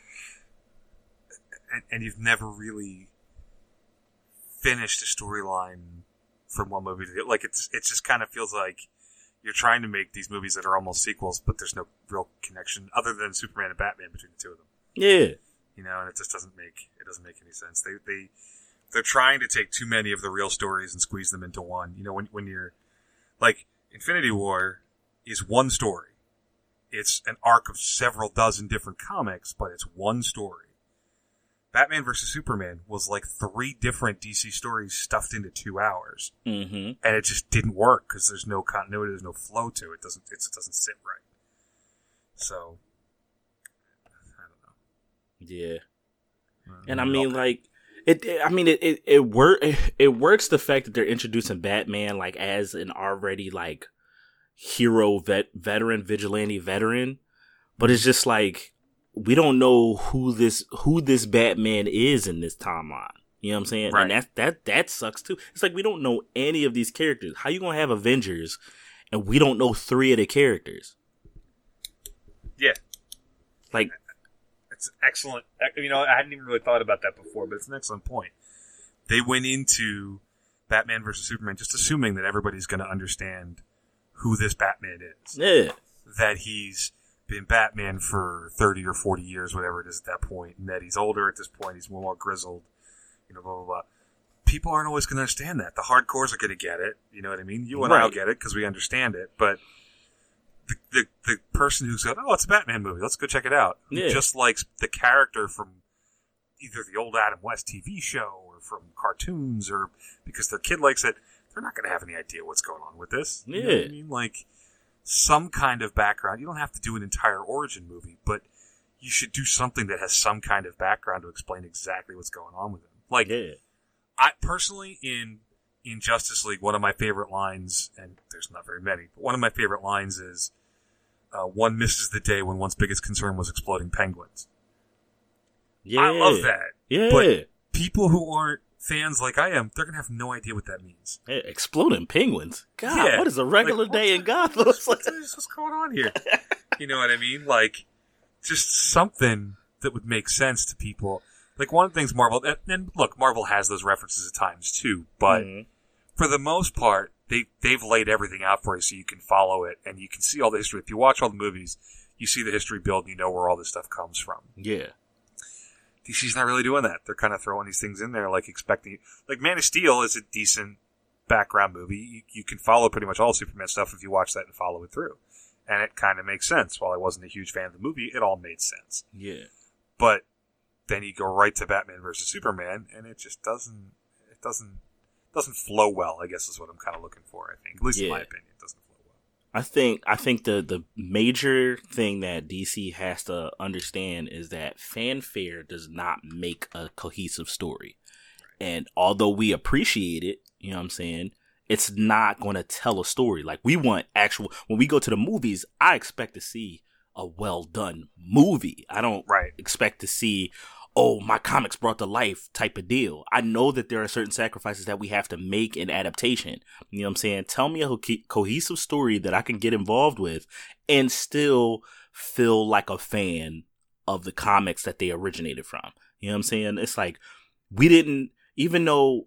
S2: And, and you've never really finished a storyline from one movie to the other. Like, it's, it just kind of feels like you're trying to make these movies that are almost sequels, but there's no real connection other than Superman and Batman between the two of them.
S1: Yeah,
S2: you know, and it just doesn't make it doesn't make any sense. They they they're trying to take too many of the real stories and squeeze them into one. You know, when when you're like Infinity War is one story. It's an arc of several dozen different comics, but it's one story. Batman versus Superman was like three different D C stories stuffed into two hours,
S1: mm-hmm.
S2: and it just didn't work because there's no continuity, there's no flow to it. It doesn't it just doesn't sit right. So, I don't know.
S1: Yeah, and I mean, like it. it I mean, it it it, wor- it it works the fact that they're introducing Batman like as an already like hero vet veteran vigilante veteran, but it's just like. We don't know who this who this Batman is in this timeline. You know what I'm saying?
S2: Right.
S1: And that that that sucks too. It's like we don't know any of these characters. How you gonna have Avengers and we don't know three of the characters?
S2: Yeah.
S1: Like
S2: it's excellent. You know, I hadn't even really thought about that before, but it's an excellent point. They went into Batman versus Superman just assuming that everybody's gonna understand who this Batman is.
S1: Yeah.
S2: That he's been Batman for thirty or forty years, whatever it is at that point, and that he's older at this point, he's more grizzled, you know, blah, blah, blah. People aren't always going to understand that. The hardcores are going to get it, you know what I mean? You and
S1: right.
S2: I will get it because we understand it, but the, the the person who's got, oh, it's a Batman movie, let's go check it out, who
S1: yeah.
S2: just likes the character from either the old Adam West T V show or from cartoons or because their kid likes it, they're not going to have any idea what's going on with this.
S1: Yeah.
S2: You know what I mean? Like, some kind of background. You don't have to do an entire origin movie, but you should do something that has some kind of background to explain exactly what's going on with him. Like,
S1: yeah.
S2: I personally in in Justice League, one of my favorite lines, and there's not very many, but one of my favorite lines is, uh, "One misses the day when one's biggest concern was exploding penguins."
S1: Yeah,
S2: I love that.
S1: Yeah,
S2: but people who aren't fans like I am, they're gonna have no idea what that means.
S1: Hey, exploding penguins. God,
S2: yeah.
S1: what is a regular
S2: like,
S1: day in Gotham?
S2: What's, what's, what's going on here? You know what I mean? Like, just something that would make sense to people. Like, one of the things Marvel, and, and look, Marvel has those references at times too, but mm-hmm. for the most part, they, they've laid everything out for you so you can follow it and you can see all the history. If you watch all the movies, you see the history build and you know where all this stuff comes from.
S1: Yeah.
S2: D C's not really doing that. They're kind of throwing these things in there, like expecting, like Man of Steel is a decent background movie. You, you can follow pretty much all Superman stuff if you watch that and follow it through. And it kind of makes sense. While I wasn't a huge fan of the movie, it all made sense.
S1: Yeah.
S2: But then you go right to Batman versus Superman, and it just doesn't, it doesn't, doesn't flow well, I guess is what I'm kind of looking for, I think. At least
S1: yeah.
S2: in my opinion, it doesn't flow well.
S1: I think I think the, the major thing that D C has to understand is that fanfare does not make a cohesive story. And although we appreciate it, you know what I'm saying, it's not going to tell a story. Like, we want actual, when we go to the movies, I expect to see a well done movie. I don't
S2: right.
S1: expect to see, oh, my comics brought to life type of deal. I know that there are certain sacrifices that we have to make in adaptation. You know what I'm saying? Tell me a co- cohesive story that I can get involved with and still feel like a fan of the comics that they originated from. You know what I'm saying? It's like we didn't, even though,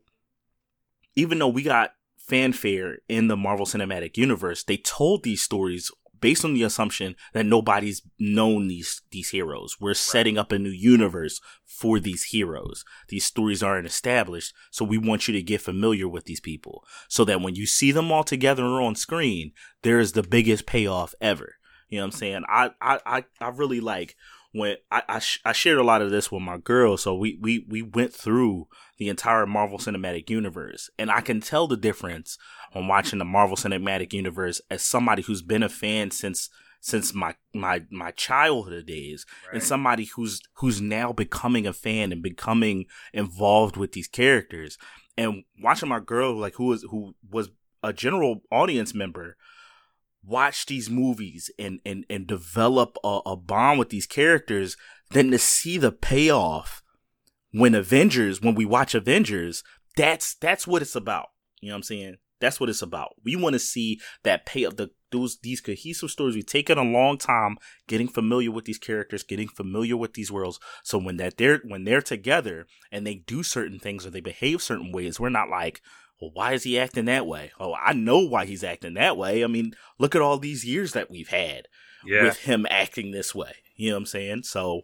S1: even though we got fanfare in the Marvel Cinematic Universe, they told these stories based on the assumption that nobody's known these these heroes. We're setting up a new universe for these heroes. These stories aren't established, so we want you to get familiar with these people so that when you see them all together on screen, there's the biggest payoff ever. You know what I'm saying? I I I, I really like when I I, sh- I shared a lot of this with my girl, so we we we went through the entire Marvel Cinematic Universe, and I can tell the difference on watching the Marvel Cinematic Universe as somebody who's been a fan since since my my my childhood days, right, and somebody who's who's now becoming a fan and becoming involved with these characters, and watching my girl, like who was who was a general audience member, watch these movies and and and develop a, a bond with these characters, then to see the payoff when Avengers, when we watch Avengers, that's that's what it's about. You know what I'm saying? That's what it's about. We want to see that payoff, the those these cohesive stories. We take it a long time getting familiar with these characters, getting familiar with these worlds. So when that they're when they're together and they do certain things or they behave certain ways, we're not like, well, why is he acting that way? Oh, I know why he's acting that way. I mean, look at all these years that we've had yeah. with him acting this way. You know what I'm saying? So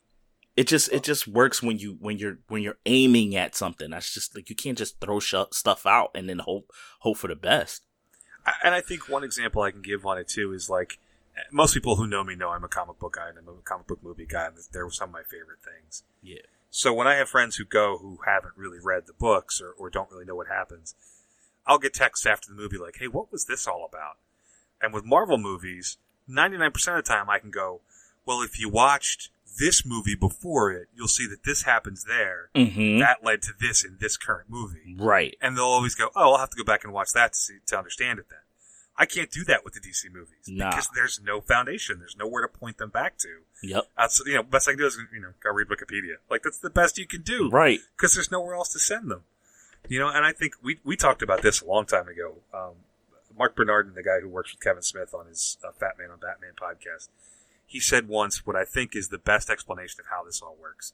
S1: it just it just works when you when you're when you're aiming at something. That's just like, you can't just throw sh- stuff out and then hope hope for the best.
S2: And I think one example I can give on it too is like, most people who know me know I'm a comic book guy and I'm a comic book movie guy, and they're some of my favorite things.
S1: Yeah.
S2: So when I have friends who go who haven't really read the books or, or don't really know what happens, I'll get texts after the movie like, hey, what was this all about? And with Marvel movies, ninety-nine percent of the time I can go, well, if you watched this movie before it, you'll see that this happens there.
S1: Mm-hmm.
S2: That led to this in this current movie.
S1: Right.
S2: And they'll always go, oh, I'll have to go back and watch that to see, to understand it then. I can't do that with the D C movies.
S1: Nah.
S2: Because there's no foundation. There's nowhere to point them back to.
S1: Yep.
S2: That's, you know, best I can do is, you know, go read Wikipedia. Like, that's the best you can do.
S1: Right.
S2: Because there's nowhere else to send them. You know, and I think we we talked about this a long time ago. Um, Mark Bernardin, the guy who works with Kevin Smith on his uh, Fat Man on Batman podcast, he said once what I think is the best explanation of how this all works.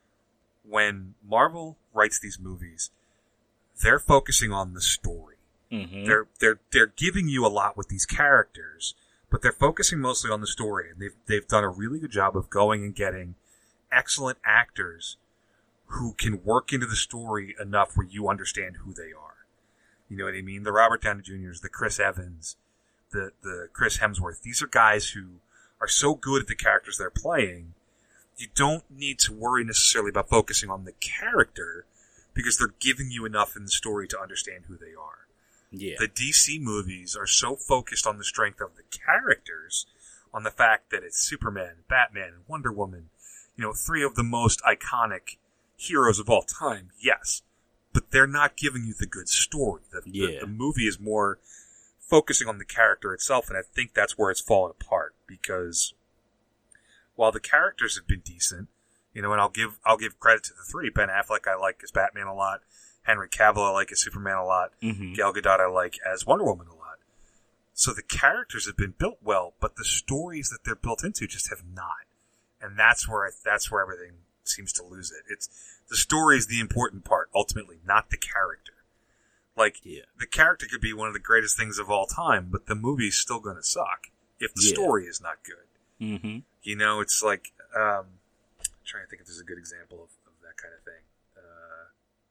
S2: When Marvel writes these movies, they're focusing on the story.
S1: Mm-hmm.
S2: They're they're they're giving you a lot with these characters, but they're focusing mostly on the story, and they've they've done a really good job of going and getting excellent actors who can work into the story enough where you understand who they are. You know what I mean? The Robert Downey Juniors, the Chris Evans, the the Chris Hemsworth. These are guys who are so good at the characters they're playing. You don't need to worry necessarily about focusing on the character because they're giving you enough in the story to understand who they are.
S1: Yeah.
S2: The D C movies are so focused on the strength of the characters, on the fact that it's Superman, Batman, and Wonder Woman, you know, three of the most iconic heroes of all time, yes. But they're not giving you the good story. The,
S1: yeah.
S2: the, the movie is more focusing on the character itself, and I think that's where it's fallen apart, because while the characters have been decent, you know, and I'll give I'll give credit to the three. Ben Affleck I like as Batman a lot. Henry Cavill I like as Superman a lot.
S1: Mm-hmm.
S2: Gal Gadot I like as Wonder Woman a lot. So the characters have been built well, but the stories that they're built into just have not. And that's where I, that's where everything seems to lose it. It's the story is the important part, ultimately, not the character. Like,
S1: yeah. the
S2: character could be one of the greatest things of all time, but the movie's still going to suck if the yeah. story is not good.
S1: Mm-hmm.
S2: You know, it's like, um, I'm trying to think if there's a good example of, of that kind of thing. Uh,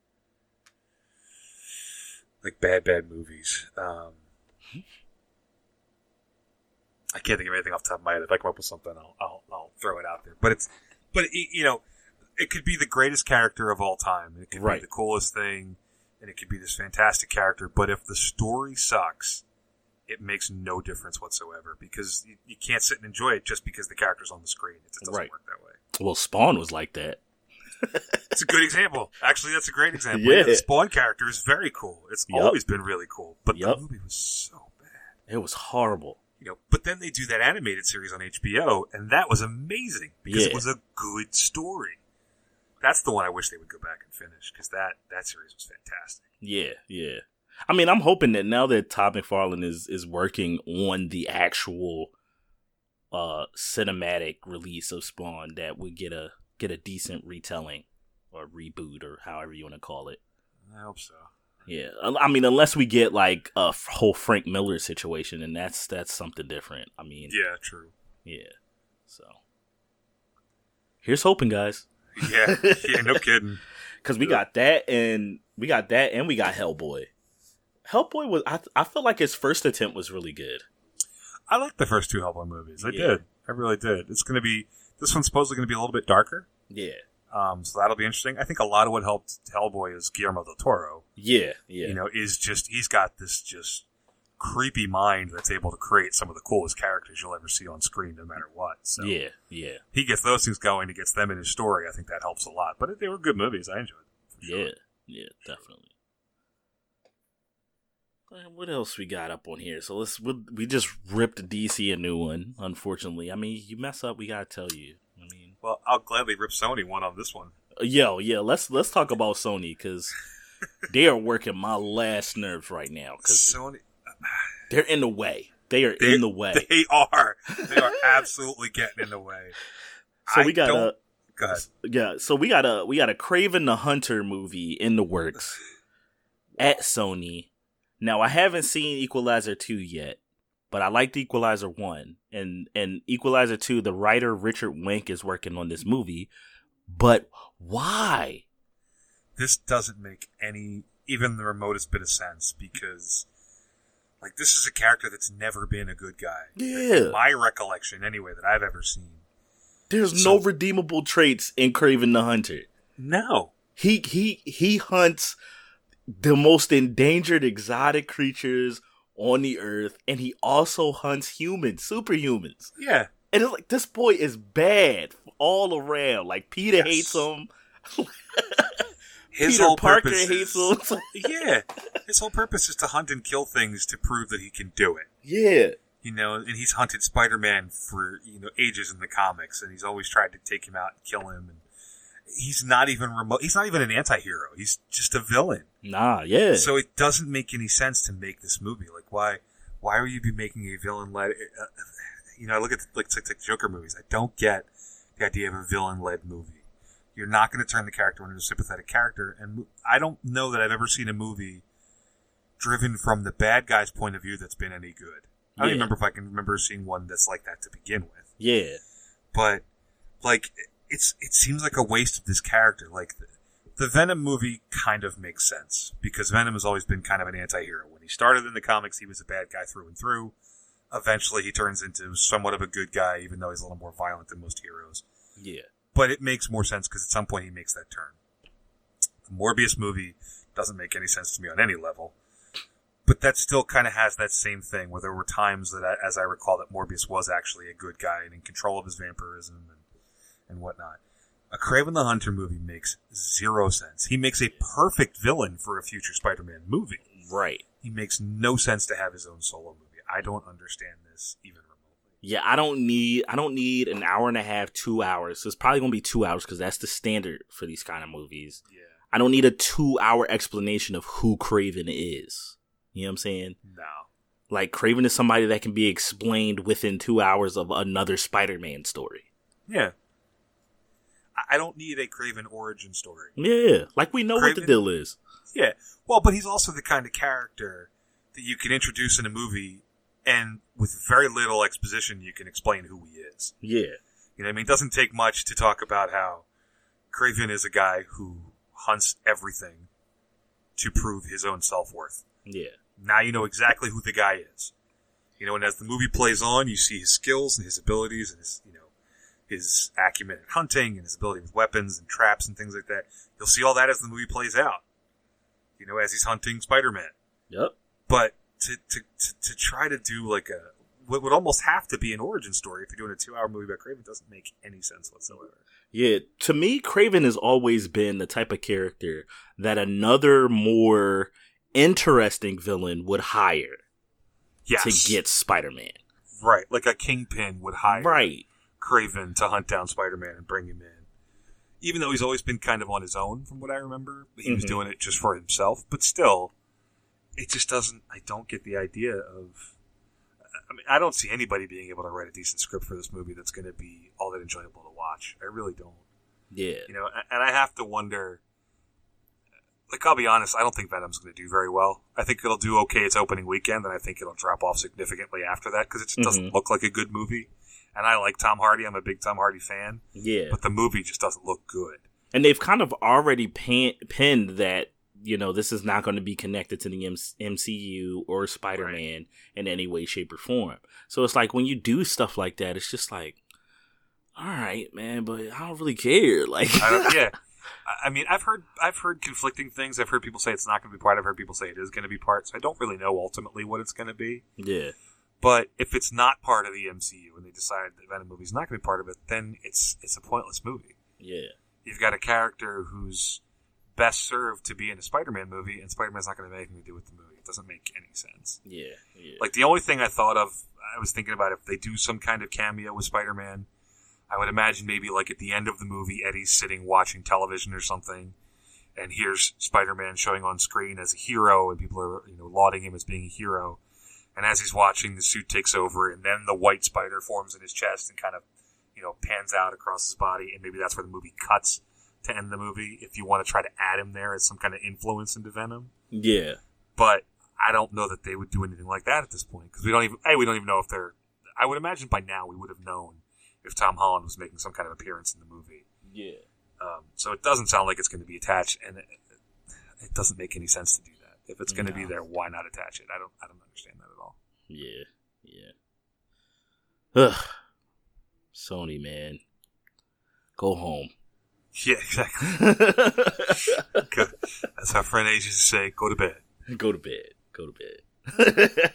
S2: like bad, bad movies. Um, I can't think of anything off the top of my head. If I come up with something, I'll, I'll, I'll throw it out there. But it's, but it, you know, it could be the greatest character of all time. It could
S1: right.
S2: be the coolest thing, and it could be this fantastic character. But if the story sucks, it makes no difference whatsoever, because you, you can't sit and enjoy it just because the character's on the screen. It just doesn't
S1: right.
S2: work that way.
S1: Well, Spawn was like that.
S2: It's a good example. Actually, that's a great example.
S1: Yeah.
S2: Yeah, the Spawn character is very cool. It's
S1: yep.
S2: always been really cool. But
S1: yep.
S2: the movie was so bad.
S1: It was horrible.
S2: You know, but then they do that animated series on H B O, and that was amazing because
S1: yeah.
S2: it was a good story. That's the one I wish they would go back and finish, because that, that series was fantastic.
S1: Yeah, yeah. I mean, I'm hoping that now that Todd McFarlane is, is working on the actual uh, cinematic release of Spawn that would get a get a decent retelling or reboot or however you want to call it.
S2: I hope so.
S1: Yeah, I mean, unless we get like a whole Frank Miller situation, and that's that's something different. I mean,
S2: yeah, true.
S1: Yeah, so here's hoping, guys.
S2: Yeah, yeah, no kidding.
S1: Because we got that, and we got that, and we got Hellboy. Hellboy was, I, I feel like his first attempt was really good.
S2: I like the first two Hellboy movies. I
S1: Yeah.
S2: did. I really did. It's going to be, this one's supposedly going to be a little bit darker.
S1: Yeah,
S2: Um, so that'll be interesting. I think a lot of what helped Hellboy is Guillermo del Toro.
S1: yeah, yeah.
S2: You know, is just, he's got this just creepy mind that's able to create some of the coolest characters you'll ever see on screen, no matter what. So
S1: yeah, yeah,
S2: he gets those things going, he gets them in his story. I think that helps a lot. But they were good movies. I enjoyed them. For sure.
S1: yeah, yeah, definitely. Uh, What else we got up on here? So let's we, we just ripped D C a new one. Unfortunately, I mean, you mess up, we gotta tell you. I mean,
S2: Well, I'll gladly rip Sony one on this one.
S1: uh, yo, yeah, let's let's talk about Sony because they are working my last nerves right now because
S2: Sony,
S1: they're in the way. They are
S2: they,
S1: in the way.
S2: They are. They are absolutely getting in the way.
S1: So
S2: I
S1: we got
S2: don't-
S1: a
S2: Go ahead.
S1: yeah. So we got a we got a Craven the Hunter movie in the works at Sony. Now I haven't seen Equalizer two yet, but I liked Equalizer one, and and Equalizer two. The writer Richard Wenk is working on this movie, but why?
S2: This doesn't make any, even the remotest bit of sense because, like, this is a character that's never been a good guy.
S1: Yeah,
S2: In my recollection, anyway, that I've ever seen.
S1: there's
S2: So-
S1: no redeemable traits in Craven the Hunter.
S2: No.
S1: He he he hunts the most endangered exotic creatures on the earth, and he also hunts humans, superhumans.
S2: Yeah.
S1: And it's like this boy is bad all around. Like Peter
S2: Yes.
S1: hates him.
S2: His
S1: Peter
S2: whole
S1: Parker
S2: purpose
S1: hates
S2: is,
S1: him.
S2: yeah. His whole purpose is to hunt and kill things to prove that he can do it.
S1: Yeah,
S2: You know, and he's hunted Spider-Man for, you know, ages in the comics, and he's always tried to take him out and kill him. And he's not even remote. He's not even an anti-hero. He's just a villain.
S1: nah, yeah,
S2: So it doesn't make any sense to make this movie. Like, why? Why would you be making a villain-led? Uh, you know, I look at like, like, like Joker movies. I don't get the idea of a villain-led movie. You're not going to turn the character into a sympathetic character, and I don't know that I've ever seen a movie driven from the bad guy's point of view that's been any good. I don't
S1: Yeah.
S2: even remember if I can remember seeing one that's like that to begin with.
S1: yeah,
S2: But like, it's it seems like a waste of this character. Like the, the Venom movie kind of makes sense because Venom has always been kind of an anti-hero. When he started in the comics, he was a bad guy through and through. Eventually, he turns into somewhat of a good guy, even though he's a little more violent than most heroes.
S1: yeah,
S2: But it makes more sense because at some point he makes that turn. The Morbius movie doesn't make any sense to me on any level. But that still kind of has that same thing where there were times that, I, as I recall, that Morbius was actually a good guy and in control of his vampirism and, and whatnot. A Kraven the Hunter movie makes zero sense. He makes a perfect villain for a future Spider-Man movie.
S1: right.
S2: He makes no sense to have his own solo movie. I don't understand this even remotely.
S1: Yeah, I don't need I don't need an hour and a half, two hours. It's probably gonna be two hours because that's the standard for these kind of movies.
S2: Yeah.
S1: I don't need a two hour explanation of who Craven is. You know what I'm saying?
S2: No.
S1: Like, Craven is somebody that can be explained within two hours of another Spider-Man story.
S2: Yeah. I- I don't need a Kraven origin story.
S1: Yeah, like we know what the
S2: Kraven-
S1: deal is.
S2: Yeah. Well, but he's also the kind of character that you can introduce in a movie and with very little exposition you can explain who he is.
S1: Yeah,
S2: You know what I mean? It doesn't take much to talk about how Kraven is a guy who hunts everything to prove his own self-worth.
S1: yeah,
S2: Now you know exactly who the guy is. You know, and as the movie plays on, you see his skills and his abilities and his, you know, his acumen at hunting and his ability with weapons and traps and things like that. You'll see all that as the movie plays out. You know, as he's hunting Spider-Man.
S1: yep.
S2: But to, to, to, to try to do like a, what would almost have to be an origin story if you're doing a two hour movie about Kraven doesn't make any sense whatsoever.
S1: Yeah, to me, Craven has always been the type of character that another more interesting villain would hire
S2: Yes.
S1: to get Spider-Man.
S2: Right. Like a Kingpin would hire
S1: Right.
S2: Kraven to hunt down Spider-Man and bring him in. Even though he's always been kind of on his own, from what I remember. He was
S1: Mhm.
S2: doing it just for himself. But still, it just doesn't, I don't get the idea of, I mean, I don't see anybody being able to write a decent script for this movie that's going to be all that enjoyable to watch. I really don't.
S1: Yeah.
S2: You know, and I have to wonder. Like, I'll be honest, I don't think Venom's going to do very well. I think it'll do okay its opening weekend, and I think it'll drop off significantly after that because it just doesn't mm-hmm. look like a good movie. And I like Tom Hardy. I'm a big Tom Hardy fan.
S1: Yeah.
S2: But the movie just doesn't look good.
S1: And they've kind of already pan- pinned that, you know, this is not going to be connected to the M C U or Spider-Man right. in any way, shape, or form. So it's like when you do stuff like that, it's just like, all right, man, but I don't really care. Like,
S2: I don't, yeah. I mean, I've heard I've heard conflicting things. I've heard people say it's not going to be part. I've heard people say it is going to be part. So I don't really know ultimately what it's going to be.
S1: Yeah.
S2: But if it's not part of the M C U and they decide the Venom movie is not going to be part of it, then it's it's a pointless movie.
S1: Yeah.
S2: You've got a character who's best served to be in a Spider-Man movie, and Spider-Man's not going to have anything to do with the movie. It doesn't make any sense.
S1: Yeah, yeah.
S2: Like, the only thing I thought of, I was thinking about if they do some kind of cameo with Spider-Man, I would imagine maybe, like, at the end of the movie, Eddie's sitting watching television or something, and here's Spider-Man showing on screen as a hero, and people are, you know, lauding him as being a hero. And as he's watching, the suit takes over, and then the white spider forms in his chest and kind of, you know, pans out across his body, and maybe that's where the movie cuts to end the movie, if you want to try to add him there as some kind of influence into Venom.
S1: Yeah.
S2: But I don't know that they would do anything like that at this point, because we don't even, hey, we don't even know if they're, I would imagine by now we would have known if Tom Holland was making some kind of appearance in the movie.
S1: Yeah.
S2: Um, so it doesn't sound like it's going to be attached, and it, it doesn't make any sense to do that. If it's going to no. be there, why not attach it? I don't, I don't understand that at all.
S1: Yeah, yeah. Ugh. Sony, man. Go home.
S2: Yeah, exactly. That's how friend Asians say, go to bed.
S1: Go to bed. Go to bed.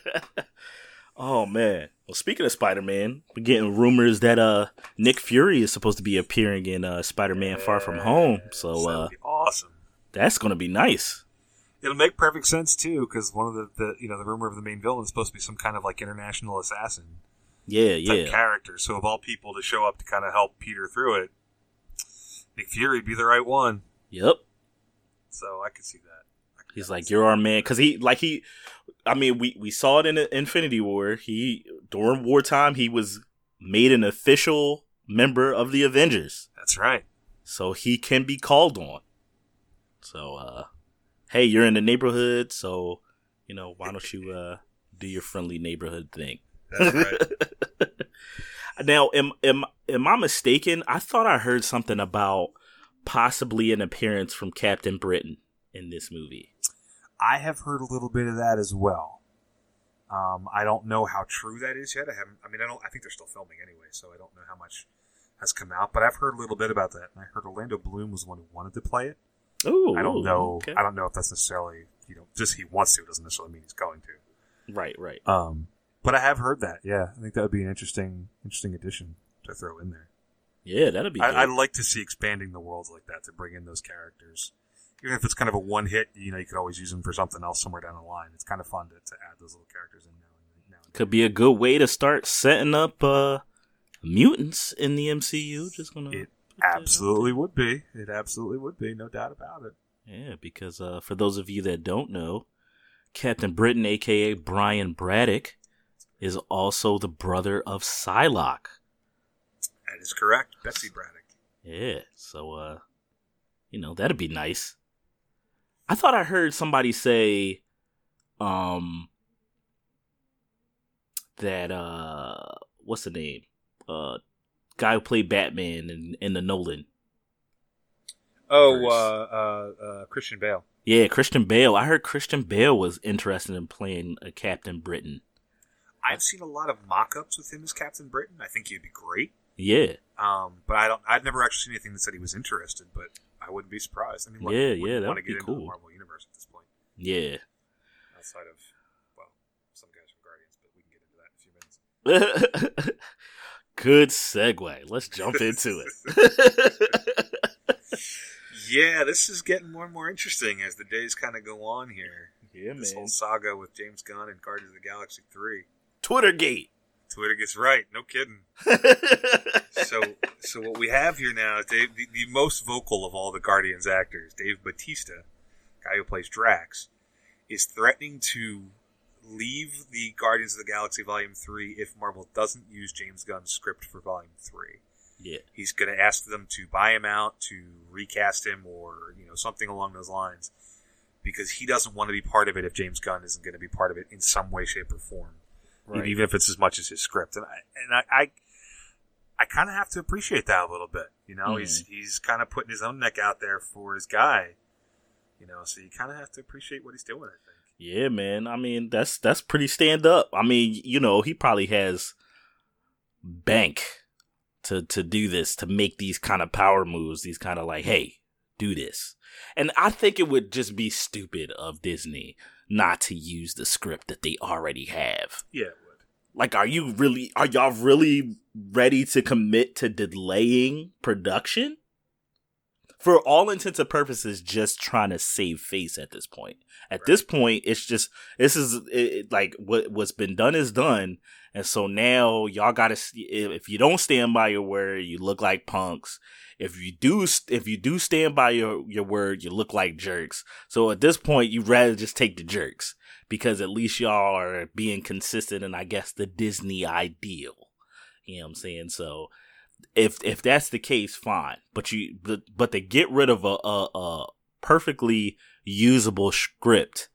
S1: Oh, man. Well, speaking of Spider-Man, we're getting rumors that uh, Nick Fury is supposed to be appearing in uh, Spider-Man yeah, Far From Home. So, uh,
S2: awesome.
S1: That's going to be nice.
S2: It'll make perfect sense, too, because one of the, the, you know, the rumor of the main villain is supposed to be some kind of, like, international assassin.
S1: Yeah, yeah.
S2: Character. So, of all people to show up to kind of help Peter through it, Nick Fury would be the right one.
S1: Yep.
S2: So, I could see that. Could
S1: He's like, you're our man. Because he, like, he, I mean, we, we saw it in Infinity War. He, during wartime, he was made an official member of the Avengers.
S2: That's right.
S1: So, he can be called on. So, uh, hey, you're in the neighborhood, so, you know, why don't you uh, do your friendly neighborhood thing?
S2: That's right.
S1: Now, am, am, am I mistaken? I thought I heard something about possibly an appearance from Captain Britain in this movie.
S2: I have heard a little bit of that as well. Um, I don't know how true that is yet. I haven't. I mean, I don't. I think they're still filming anyway, so I don't know how much has come out. But I've heard a little bit about that, and I heard Orlando Bloom was the one who wanted to play it.
S1: Ooh,
S2: I don't know.
S1: Okay.
S2: I don't know if that's necessarily, you know, just he wants to doesn't necessarily mean he's going to.
S1: Right, right.
S2: Um, but I have heard that. Yeah, I think that would be an interesting, interesting addition to throw in there.
S1: Yeah, that'd be.
S2: I, I'd like to see expanding the worlds like that to bring in those characters, even if it's kind of a one hit. You know, you could always use them for something else somewhere down the line. It's kind of fun to, to add those little characters in now and now. And
S1: Could be a good way to start setting up uh, mutants in the M C U. Just gonna.
S2: It absolutely would be. It absolutely would be. No doubt about it.
S1: Yeah, because uh, for those of you that don't know, Captain Britain, a k a. Brian Braddock, is also the brother of Psylocke.
S2: That is correct. Betsy Braddock.
S1: Yeah, so, uh, you know, that'd be nice. I thought I heard somebody say um, that, uh, what's the name? Uh, guy who played Batman in, in the Nolan.
S2: Oh, uh, uh, uh, Christian Bale.
S1: Yeah, Christian Bale. I heard Christian Bale was interested in playing a Captain Britain.
S2: I've seen a lot of mock-ups with him as Captain Britain. I think he'd be great.
S1: Yeah.
S2: Um, but I don't. I've never actually seen anything that said he was interested. But I wouldn't be surprised. I mean, look,
S1: yeah, yeah, that
S2: want
S1: would
S2: to get
S1: be
S2: into
S1: cool.
S2: the Marvel universe at this point.
S1: Yeah.
S2: Outside of, well, some guys from Guardians, but we can get into that in a few minutes.
S1: Good segue. Let's jump into it.
S2: Yeah, this is getting more and more interesting as the days kind of go on here.
S1: Yeah,
S2: this
S1: man.
S2: whole saga with James Gunn and Guardians of the Galaxy three.
S1: Twittergate.
S2: Twitter gets right. No kidding. so, so what we have here now is Dave, the, the most vocal of all the Guardians actors, Dave Bautista, guy who plays Drax, is threatening to leave the Guardians of the Galaxy Volume three if Marvel doesn't use James Gunn's script for Volume three.
S1: Yeah.
S2: He's going to ask them to buy him out, to recast him, or you know something along those lines, because he doesn't want to be part of it if James Gunn isn't going to be part of it in some way, shape, or form, right. Even if it's as much as his script. And I, and I, I, I kind of have to appreciate that a little bit. You know, mm. he's he's kind of putting his own neck out there for his guy. You know, so you kind of have to appreciate what he's doing, I think.
S1: Yeah, man. I mean, that's that's pretty stand up. I mean, you know, he probably has bank to to do this, to make these kind of power moves, these kind of like, hey, do this. And I think it would just be stupid of Disney not to use the script that they already have.
S2: Yeah, it would.
S1: Like, are you really, are y'all really ready to commit to delaying production? For all intents and purposes, just trying to save face at this point. At right. this point, it's just, this is it, like what, what's been done is done. And so now y'all gotta, if you don't stand by your word, you look like punks. If you do, if you do stand by your, your word, you look like jerks. So at this point, you'd rather just take the jerks, because at least y'all are being consistent and I guess the Disney ideal. You know what I'm saying? So if if that's the case, fine. But you but, but to get rid of a, a, a perfectly usable script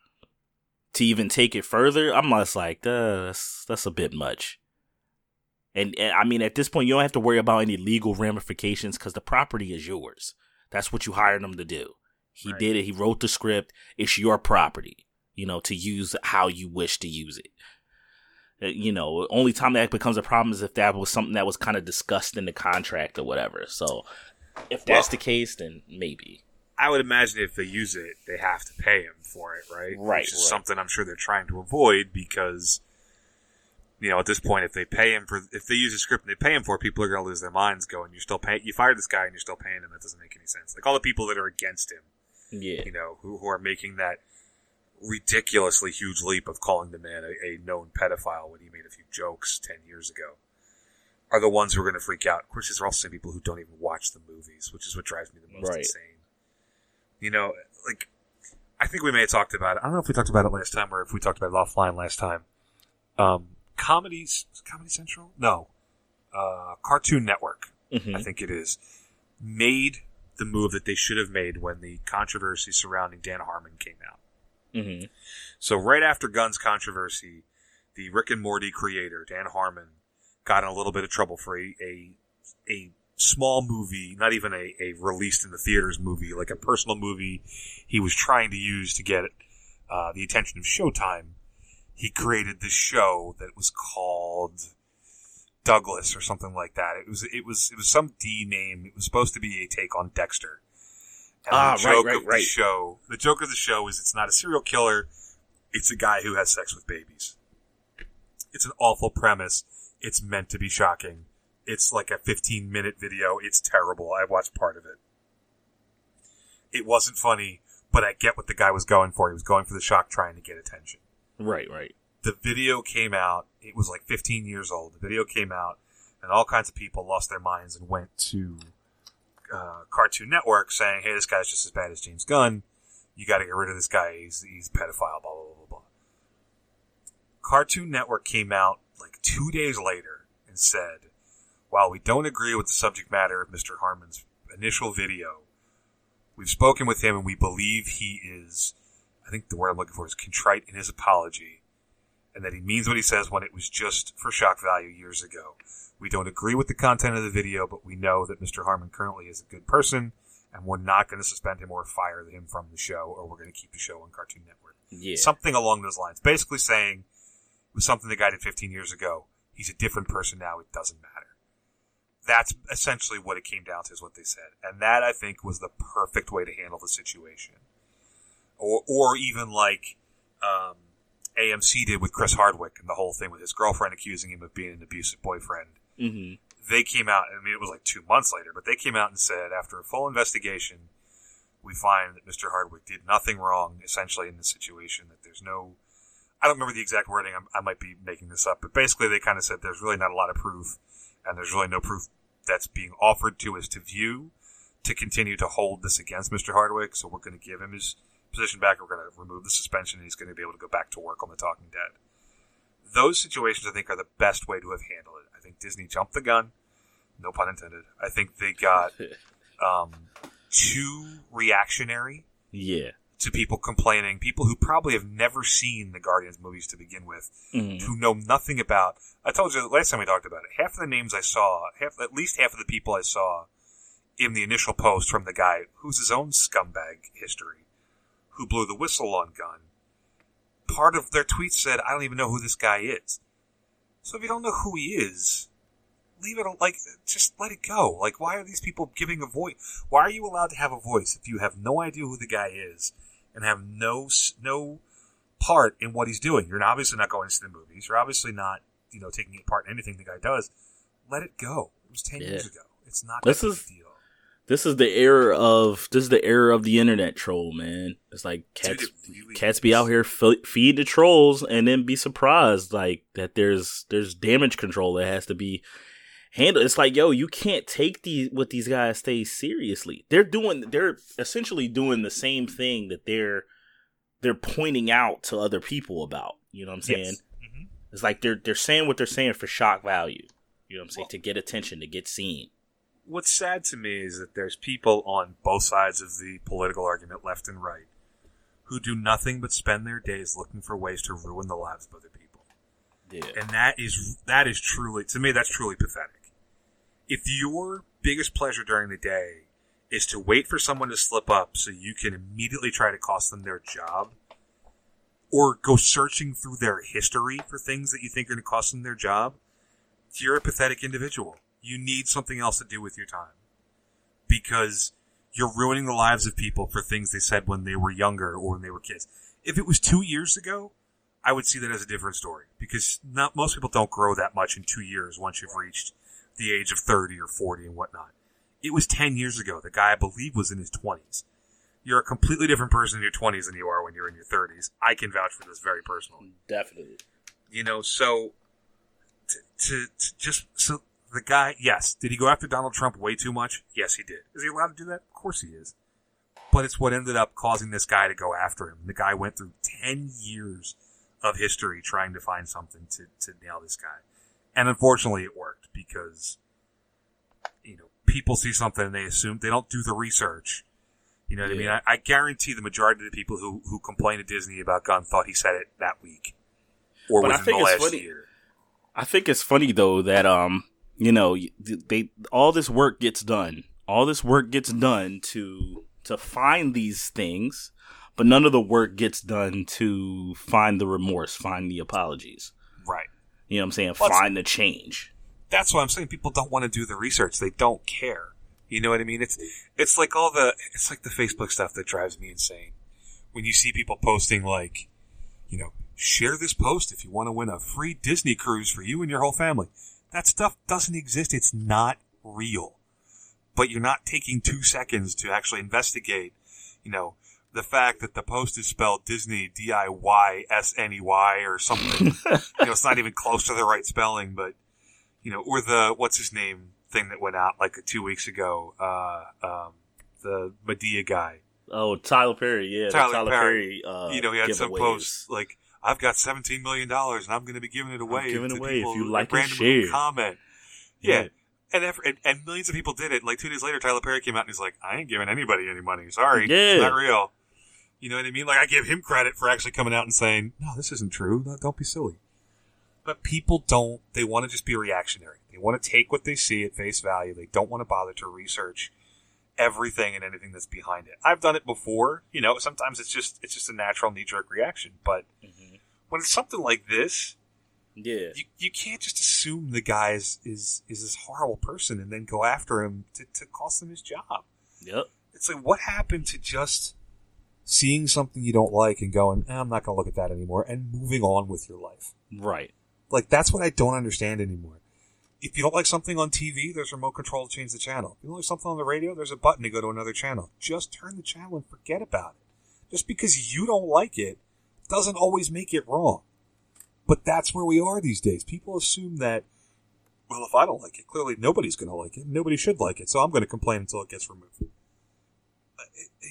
S1: to even take it further, I'm just like, uh, that's that's a bit much. And, and I mean, at this point, you don't have to worry about any legal ramifications because the property is yours. That's what you hired him to do. He right. did it. He wrote the script. It's your property, you know, to use how you wish to use it. You know, only time that becomes a problem is if that was something that was kind of discussed in the contract or whatever. So if that's well, the case, then maybe.
S2: I would imagine if they use it, they have to pay him for it, right?
S1: Right.
S2: Which is
S1: right.
S2: something I'm sure they're trying to avoid because, you know, at this point, if they pay him for, if they use a script and they pay him for it, people are going to lose their minds going, you're still paying, you fired this guy and you're still paying him. That doesn't make any sense. Like all the people that are against him,
S1: yeah,
S2: you know, who, who are making that ridiculously huge leap of calling the man a, a known pedophile when he made a few jokes ten years ago, are the ones who are going to freak out. Of course, these are also people who don't even watch the movies, which is what drives me the most right. insane. You know, like, I think we may have talked about it. I don't know if we talked about it last time or if we talked about it offline last time. Um, comedies, Comedy Central? No. Uh, Cartoon Network, mm-hmm. I think it is, made the move that they should have made when the controversy surrounding Dan Harmon came out.
S1: Mm-hmm.
S2: So right after Gunn's controversy, the Rick and Morty creator, Dan Harmon, got in a little bit of trouble for a, a, a small movie, not even a, a released in the theaters movie, like a personal movie he was trying to use to get uh, the attention of Showtime. He created this show that was called Douglas or something like that. It was it was it was some D name. It was supposed to be a take on Dexter. And
S1: ah,
S2: the joke
S1: right, right,
S2: of
S1: right.
S2: the show, the joke of the show is it's not a serial killer. It's a guy who has sex with babies. It's an awful premise. It's meant to be shocking. It's like a fifteen minute video. It's terrible. I watched part of it. It wasn't funny, but I get what the guy was going for. He was going for the shock, trying to get attention.
S1: Right, right.
S2: The video came out. It was like fifteen years old. The video came out, and all kinds of people lost their minds and went to uh, Cartoon Network saying, hey, this guy's just as bad as James Gunn. You got to get rid of this guy. He's, he's a pedophile, blah, blah, blah, blah. Cartoon Network came out like two days later and said, while we don't agree with the subject matter of Mister Harmon's initial video, we've spoken with him and we believe he is, I think the word I'm looking for is contrite in his apology, and that he means what he says when it was just for shock value years ago. We don't agree with the content of the video, but we know that Mister Harmon currently is a good person, and we're not going to suspend him or fire him from the show, or we're going to keep the show on Cartoon Network.
S1: Yeah. Something
S2: along those lines. Basically saying it was something the guy did fifteen years ago. He's a different person now. It doesn't matter. That's essentially what it came down to, is what they said. And that, I think, was the perfect way to handle the situation. Or or even like um, A M C did with Chris Hardwick and the whole thing with his girlfriend accusing him of being an abusive boyfriend.
S1: Mm-hmm.
S2: They came out, I mean, it was like two months later, but they came out and said, after a full investigation, we find that Mister Hardwick did nothing wrong, essentially, in the situation, that there's no, I don't remember the exact wording, I'm, I might be making this up, but basically they kind of said there's really not a lot of proof, and there's really no proof that's being offered to us to view to continue to hold this against Mister Hardwick, so we're going to give him his position back. We're going to remove the suspension, and he's going to be able to go back to work on The Talking Dead. Those situations, I think, are the best way to have handled it. I think Disney jumped the gun. No pun intended. I think they got um, too reactionary
S1: yeah.
S2: to people complaining, people who probably have never seen the Guardians movies to begin with, mm-hmm. who know nothing about. I told you last time we talked about it. Half of the names I saw, half at least half of the people I saw in the initial post from the guy who's his own scumbag history, who blew the whistle on Gunn. Part of their tweets said, "I don't even know who this guy is." So if you don't know who he is, leave it, like, just let it go. Like, why are these people giving a voice? Why are you allowed to have a voice if you have no idea who the guy is and have no no part in what he's doing? You're obviously not going to see the movies. You're obviously not, you know, taking part in anything the guy does. Let it go. It was ten yeah. years ago. It's not
S1: this
S2: that
S1: is,
S2: big a deal.
S1: This is the era of this is the era of the internet troll, man. It's like cats, Dude, it really cats be out here f- feed the trolls and then be surprised like that. There's there's damage control that has to be handled. It's like, yo, you can't take these what these guys say seriously. They're doing they're essentially doing the same thing that they're they're pointing out to other people about. You know what I'm saying?
S2: Yes. Mm-hmm.
S1: It's like they're they're saying what they're saying for shock value. You know what I'm saying? Well, to get attention, to get seen.
S2: What's sad to me is that there's people on both sides of the political argument, left and right, who do nothing but spend their days looking for ways to ruin the lives of other people.
S1: Yeah.
S2: And that is that is truly, to me, that's truly pathetic. If your biggest pleasure during the day is to wait for someone to slip up so you can immediately try to cost them their job, or go searching through their history for things that you think are going to cost them their job, you're a pathetic individual. You need something else to do with your time. Because you're ruining the lives of people for things they said when they were younger or when they were kids. If it was two years ago, I would see that as a different story. Because not most people don't grow that much in two years once you've reached the age of thirty or forty and whatnot. It was ten years ago. The guy, I believe, was in his twenties. You're a completely different person in your twenties than you are when you're in your thirties. I can vouch for this very personally.
S1: Definitely.
S2: You know, so to, to, to just so the guy, yes, did he go after Donald Trump way too much? Yes, he did. Is he allowed to do that? Of course he is. But it's what ended up causing this guy to go after him. The guy went through ten years of history trying to find something to, to nail this guy. And unfortunately it worked because, you know, people see something and they assume, they don't do the research. You know what yeah. I mean? I, I guarantee the majority of the people who, who complain to Disney about Gunn thought he said it that week. Or
S1: but
S2: within
S1: I think
S2: the last
S1: it's funny.
S2: year.
S1: I think it's funny, though, that, um, you know, they all this work gets done. All this work gets done to to find these things, but none of the work gets done to find the remorse, find the apologies.
S2: Right.
S1: You know what I'm saying?
S2: Well,
S1: find the change.
S2: That's why I'm saying people don't want to do the research. They don't care. You know what I mean? It's it's like all the it's like the Facebook stuff that drives me insane. When you see people posting like, you know, share this post if you want to win a free Disney cruise for you and your whole family. That stuff doesn't exist. It's not real. But you're not taking two seconds to actually investigate, you know, the fact that the post is spelled Disney, D I Y S N E Y or something. You know, it's not even close to the right spelling, but, you know, or the, what's his name thing that went out like two weeks ago, uh, um, the Medea guy.
S1: Oh, Tyler Perry, yeah.
S2: Tyler,
S1: Tyler
S2: Perry.
S1: Perry uh,
S2: you know, he had some
S1: giveaways.
S2: posts like, I've got seventeen million dollars and I'm going to be giving it away.
S1: I'm giving
S2: to
S1: away
S2: people
S1: if you
S2: who
S1: like and
S2: randomly
S1: share.
S2: Comment. Yeah.
S1: yeah.
S2: And, every, and and millions of people did it. Like two days later, Tyler Perry came out and he's like, I ain't giving anybody any money. Sorry.
S1: Yeah.
S2: It's not real. You know what I mean? Like, I give him credit for actually coming out and saying, no, this isn't true. No, don't be silly. But people don't. They want to just be reactionary. They want to take what they see at face value. They don't want to bother to research everything and anything that's behind it. I've done it before. You know, sometimes it's just it's just a natural knee-jerk reaction. But mm-hmm. when it's something like this,
S1: yeah,
S2: you, you can't just assume the guy is, is, is this horrible person and then go after him to, to cost him his job.
S1: Yep.
S2: It's like, what happened to just seeing something you don't like and going, eh, I'm not going to look at that anymore, and moving on with your life?
S1: Right.
S2: Like, that's what I don't understand anymore. If you don't like something on T V, there's a remote control to change the channel. If you don't like something on the radio, there's a button to go to another channel. Just turn the channel and forget about it. Just because you don't like it doesn't always make it wrong. But that's where we are these days. People assume that, well, if I don't like it, clearly nobody's going to like it. Nobody should like it, so I'm going to complain until it gets removed. It, it, it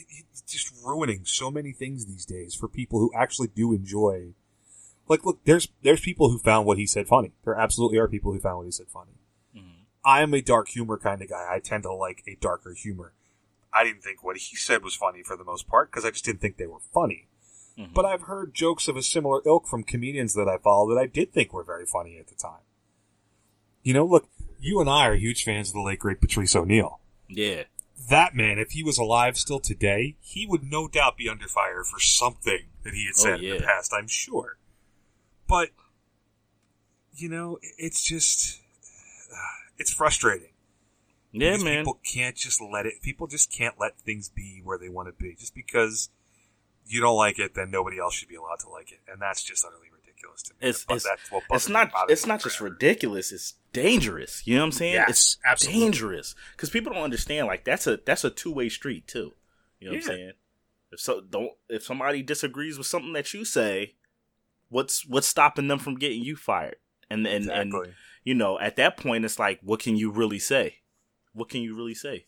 S2: just ruining so many things these days for people who actually do enjoy. Like, look, there's there's people who found what he said funny. There absolutely are people who found what he said funny. Mm-hmm. I am a dark humor kind of guy. I tend to like a darker humor. I didn't think what he said was funny for the most part because I just didn't think they were funny. Mm-hmm. But I've heard jokes of a similar ilk from comedians that I follow that I did think were very funny at the time. You know, look, you and I are huge fans of the late, great Patrice O'Neal.
S1: Yeah.
S2: That man, if he was alive still today, he would no doubt be under fire for something that he had said oh, yeah. in the past, I'm sure. But, you know, it's just, uh, it's frustrating.
S1: Yeah,
S2: because
S1: man.
S2: People can't just let it, people just can't let things be where they want to be. Just because you don't like it, then nobody else should be allowed to like it. And that's just utterly ridiculous to me.
S1: It's,
S2: but
S1: it's,
S2: that's what
S1: it's not, it's not just ridiculous, it's dangerous. You know what I'm saying?
S2: Yes,
S1: it's
S2: absolutely.
S1: dangerous. Because people don't understand, like, that's a, that's a two-way street, too. You know what yeah. I'm saying? If so, don't, if somebody disagrees with something that you say, What's what's stopping them from getting you fired? And and,
S2: exactly.
S1: and you know, at that point, it's like, what can you really say? What can you really say?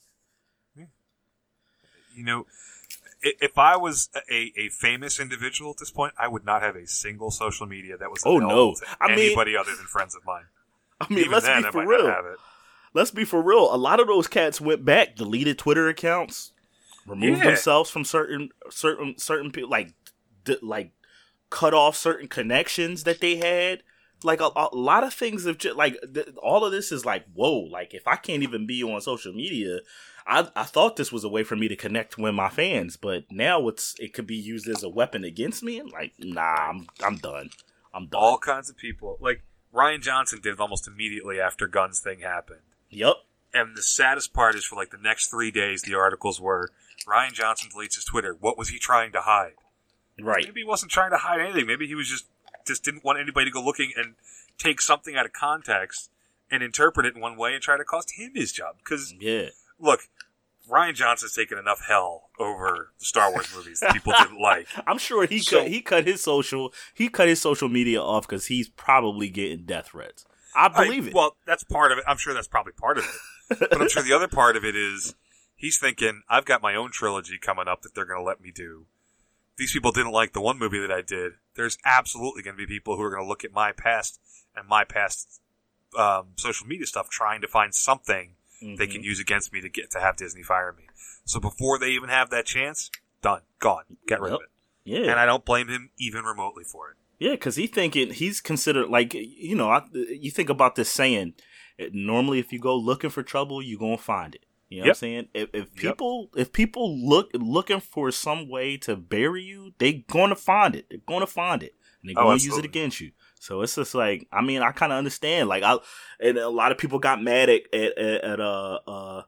S2: You know, if I was a, a famous individual at this point, I would not have a single social media that was available
S1: oh, no.
S2: to
S1: I
S2: anybody
S1: mean,
S2: other than friends of mine.
S1: I mean,
S2: Even
S1: let's
S2: then,
S1: be
S2: I
S1: for
S2: might
S1: real.
S2: not have it.
S1: Let's be for real. A lot of those cats went back, deleted Twitter accounts, removed
S2: yeah.
S1: themselves from certain certain certain people, like d- like. cut off certain connections that they had. Like a, a lot of things have just like th- all of this is like, whoa, like if I can't even be on social media, I, I thought this was a way for me to connect with my fans, but now it's, it could be used as a weapon against me. Like, nah, I'm, I'm done. I'm done.
S2: All kinds of people. Like Ryan Johnson did it almost immediately after Gunn's thing happened.
S1: Yep.
S2: And the saddest part is for like the next three days, the articles were Ryan Johnson deletes his Twitter. What was he trying to hide?
S1: Right.
S2: Maybe he wasn't trying to hide anything. Maybe he was just just didn't want anybody to go looking and take something out of context and interpret it in one way and try to cost him his job. Because,
S1: yeah.
S2: look, Ryan Johnson's taken enough hell over the Star Wars movies that people didn't like.
S1: I'm sure he
S2: so,
S1: cut he cut his social he cut his social media off because he's probably getting death threats. I believe
S2: I,
S1: it.
S2: Well, that's part of it. I'm sure that's probably part of it. But I'm sure the other part of it is he's thinking, I've got my own trilogy coming up that they're going to let me do. These people didn't like the one movie that I did. There's absolutely going to be people who are going to look at my past and my past um, social media stuff trying to find something mm-hmm. they can use against me to get to have Disney fire me. So before they even have that chance, done, gone, get rid
S1: yep.
S2: of it.
S1: Yeah.
S2: And I don't blame him even remotely for it.
S1: Yeah, because he thinking he's considered like, you know, I, you think about this saying, normally if you go looking for trouble, you're going to find it. You know yep. what I'm saying? If, if people yep. if people look looking for some way to bury you, they're going to find it. They're going to find it. And they're going to use it against you. So it's just like, I mean, I kind of understand. Like, I and a lot of people got mad at at, at, at uh uh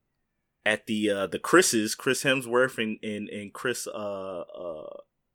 S1: at the uh, the Chris's, Chris Hemsworth and and, and Chris uh uh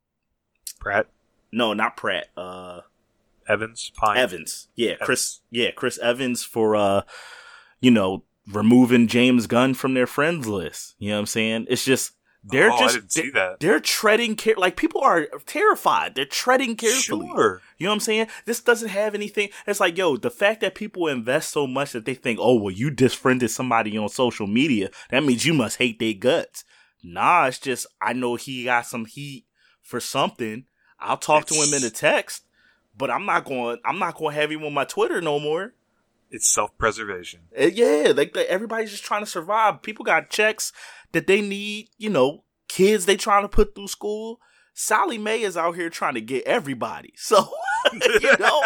S2: Pratt.
S1: No, not Pratt. Uh,
S2: Evans. Pine.
S1: Evans. Yeah,
S2: Evans.
S1: Chris. Yeah, Chris Evans for uh, you know. removing James Gunn from their friends list. You know what I'm saying? It's just, they're
S2: oh,
S1: just,
S2: I didn't see that.
S1: They're treading, care- like people are terrified. They're treading carefully.
S2: Sure.
S1: You know what I'm saying? This doesn't have anything. It's like, yo, the fact that people invest so much that they think, oh, well, you disfriended somebody on social media, that means you must hate their guts. Nah, it's just, I know he got some heat for something. I'll talk it's... to him in a text, but I'm not going, I'm not going to have him on my Twitter no more.
S2: It's self-preservation.
S1: Yeah, like, like everybody's just trying to survive. People got checks that they need, you know, kids they trying to put through school. Sally Mae is out here trying to get everybody. So, you know,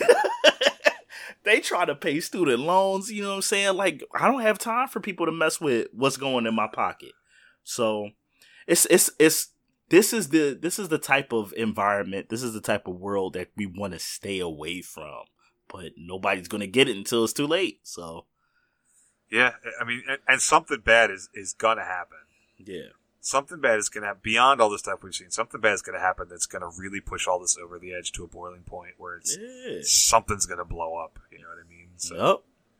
S1: they try to pay student loans, you know what I'm saying? Like, I don't have time for people to mess with what's going in my pocket. So, it's it's it's this is the this is the type of environment, this is the type of world that we want to stay away from. But nobody's going to get it until it's too late. So,
S2: yeah, I mean, and, and something bad is, is going to happen.
S1: Yeah.
S2: Something bad is going to happen. Beyond all the stuff we've seen, something bad is going to happen that's going to really push all this over the edge to a boiling point where it's
S1: yeah.
S2: something's going to blow up. You know what I mean? So,
S1: yep.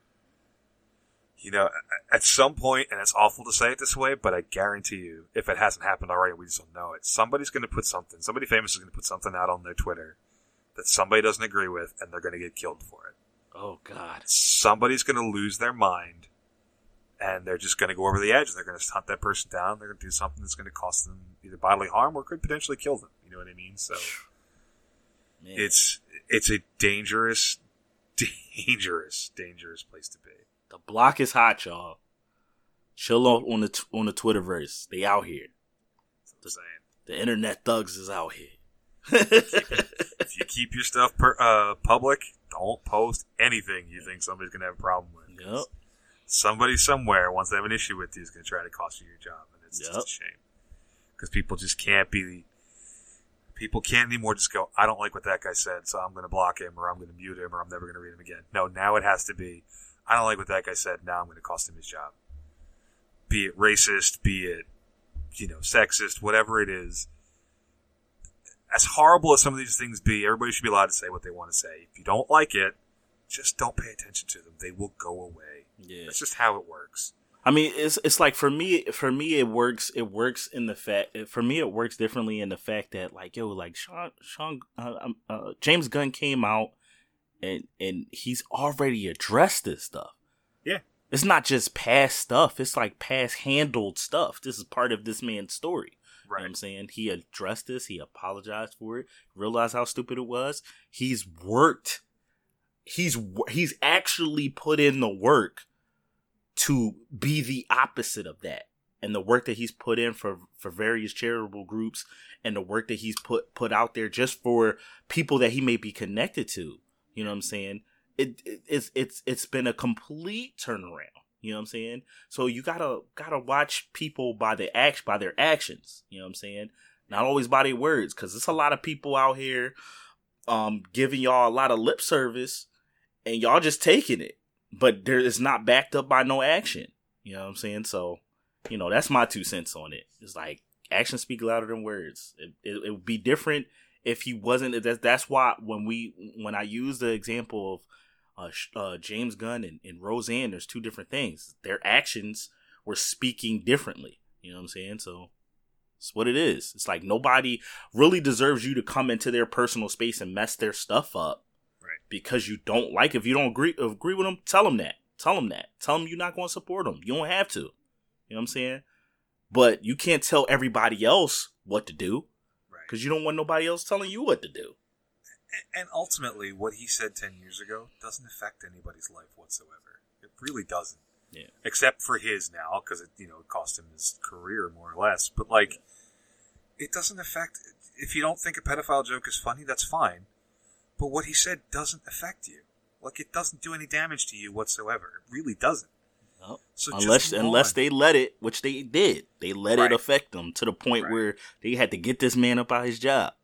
S2: You know, at some point, and it's awful to say it this way, but I guarantee you, if it hasn't happened already, we just don't know it. Somebody's going to put something, somebody famous is going to put something out on their Twitter that somebody doesn't agree with, and they're going to get killed for it.
S1: Oh, God.
S2: Somebody's going to lose their mind, and they're just going to go over the edge. They're going to hunt that person down. They're going to do something that's going to cost them either bodily harm or could potentially kill them. You know what I mean? So Man. it's it's a dangerous, dangerous, dangerous place to be.
S1: The block is hot, y'all. Chill on, on the on the Twitterverse. They out here.
S2: That's what I'm saying.
S1: The internet thugs is out here.
S2: If you keep your stuff per, uh, public, don't post anything you think somebody's going to have a problem with.
S1: Yep.
S2: Somebody somewhere, once they have an issue with you, is going to try to cost you your job. And it's
S1: Yep.
S2: just a shame. Because people just can't be... People can't anymore just go, I don't like what that guy said, so I'm going to block him, or I'm going to mute him, or I'm never going to read him again. No, now it has to be, I don't like what that guy said, now I'm going to cost him his job. Be it racist, be it, you know, sexist, whatever it is. As horrible as some of these things be, everybody should be allowed to say what they want to say. If you don't like it, just don't pay attention to them. They will go away.
S1: Yeah.
S2: That's just how it works.
S1: I mean, it's it's like for me, for me, it works. It works in the fact. For me, it works differently in the fact that, like, yo, like Sean, Sean, uh, um, uh, James Gunn came out, and and he's already addressed this stuff.
S2: Yeah,
S1: it's not just past stuff. It's like past handled stuff. This is part of this man's story.
S2: Right.
S1: You know what I'm saying? He addressed this. He apologized for it. Realized how stupid it was. He's worked. He's he's actually put in the work to be the opposite of that. And the work that he's put in for, for various charitable groups, and the work that he's put put out there just for people that he may be connected to. You know what I'm saying? It, it it's it's it's been a complete turnaround. You know what I'm saying? So you gotta gotta watch people by their act by their actions. You know what I'm saying? Not always by their words, because there's a lot of people out here um giving y'all a lot of lip service, and y'all just taking it, but there is not backed up by no action. You know what I'm saying? So, you know, that's my two cents on it. It's like actions speak louder than words. It, it, it would be different if he wasn't. That, that's why when we when I use the example of Uh, uh, James Gunn and, and Roseanne, there's two different things. Their actions were speaking differently. You know what I'm saying? So it's what it is. It's like nobody really deserves you to come into their personal space and mess their stuff up,
S2: right?
S1: Because you don't like. If you don't agree agree with them, tell them that. Tell them that. Tell them you're not going to support them. You don't have to. You know what I'm saying? But you can't tell everybody else what to do,
S2: right?
S1: Because you don't want nobody else telling you what to do.
S2: And ultimately, what he said ten years ago doesn't affect anybody's life whatsoever. It really doesn't.
S1: Yeah.
S2: Except for his now, because it, you know, it cost him his career more or less. But like, it doesn't affect. If you don't think a pedophile joke is funny, that's fine. But what he said doesn't affect you. Like, it doesn't do any damage to you whatsoever. It really doesn't.
S1: No.
S2: So
S1: unless
S2: just
S1: unless
S2: on.
S1: they let it, which they did, they let
S2: Right.
S1: it affect them to the point
S2: Right.
S1: where they had to get this man up out his job.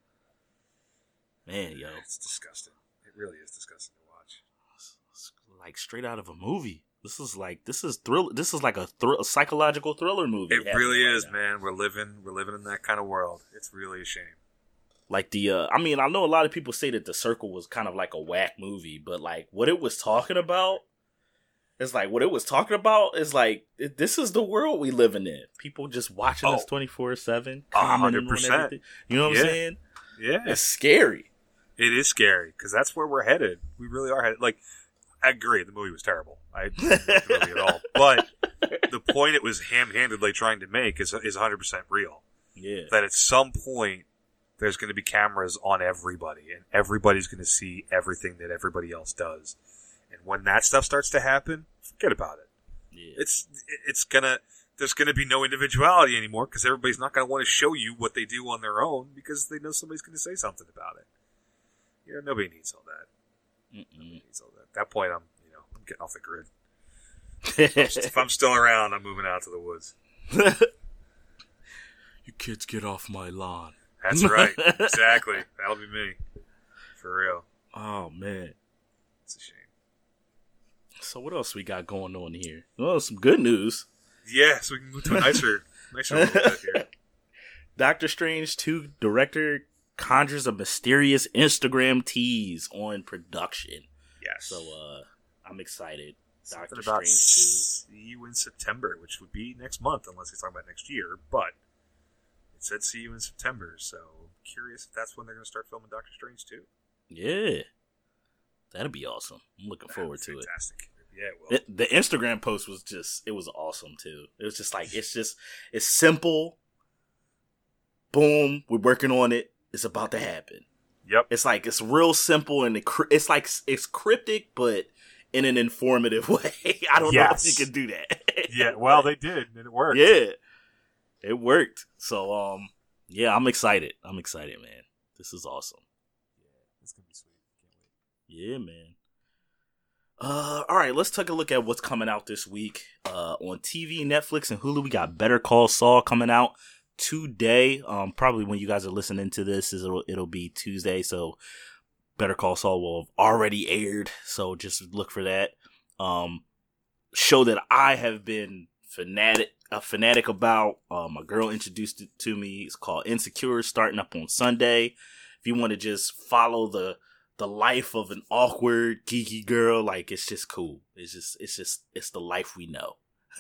S1: Man, yo,
S2: It's disgusting. It really is disgusting to watch.
S1: it's, it's like straight out of a movie. This is like this is thrill. This is like a, thr- a psychological thriller movie.
S2: It
S1: happening
S2: really
S1: right
S2: is,
S1: now.
S2: man. We're living, we're living in that kind of world. It's really a shame.
S1: Like the, uh, I mean, I know a lot of people say that The Circle was kind of like a whack movie, but like what it was talking about, it's like what it was talking about is like it, this is the world we living in. People just watching
S2: Oh.
S1: us twenty-four seven,
S2: A hundred percent.
S1: You know what
S2: Yeah.
S1: I'm saying?
S2: Yeah,
S1: It's scary.
S2: it is scary because that's where we're headed. We really are headed. Like, I agree, the movie was terrible. I didn't like the movie at all. But the point it was ham-handedly trying to make is is one hundred percent real.
S1: Yeah.
S2: That at some point there's going to be cameras on everybody, and everybody's going to see everything that everybody else does. And when that stuff starts to happen, forget about it.
S1: Yeah.
S2: It's it's gonna there's gonna be no individuality anymore because everybody's not gonna want to show you what they do on their own because they know somebody's gonna say something about it. You know, nobody needs all that.
S1: Mm-mm.
S2: Nobody needs all that. At that point, I'm you know I'm getting off the grid. If I'm still around, I'm moving out to the woods.
S1: You kids get off my lawn.
S2: That's right. Exactly. That'll be me. For real.
S1: Oh man.
S2: It's a shame.
S1: So what else we got going on here? Well, some good news.
S2: Yeah, so we can move to a nicer, nicer little bit here.
S1: Doctor Strange two director conjures a mysterious Instagram tease on production.
S2: Yes.
S1: So uh I'm excited.
S2: Something
S1: Doctor
S2: about
S1: Strange two.
S2: see you in September, which would be next month, unless he's talking about next year. But it said see you in September, so I'm curious if that's when they're going to start filming Doctor Strange two.
S1: Yeah. That'd be awesome. I'm looking
S2: That'd
S1: forward
S2: be
S1: to it.
S2: Fantastic. It'd Yeah, it will.
S1: The, the Instagram post was just, it was awesome too. It was just like, it's just, it's simple. Boom, we're working on it. It's about to happen.
S2: Yep.
S1: It's like, it's real simple and it, it's like, it's cryptic, but in an informative way. I don't yes. know if you can do that.
S2: Yeah, well, they did, and it worked.
S1: Yeah, it worked. So, um, yeah, I'm excited. I'm excited, man. This is awesome.
S2: Yeah, it's gonna be sweet. Can't wait.
S1: Yeah, man. Uh, all right, let's take a look at what's coming out this week. Uh, on T V, Netflix, and Hulu, we got Better Call Saul coming out today. Um, probably when you guys are listening to this, is it'll, it'll be Tuesday. So Better Call Saul will have already aired. So just look for that. Um, show that I have been fanatic a fanatic about. Uh, my girl introduced it to me. It's called Insecure, starting up on Sunday. If you want to just follow the the life of an awkward, geeky girl, like, it's just cool. It's just, it's just, it's the life we know.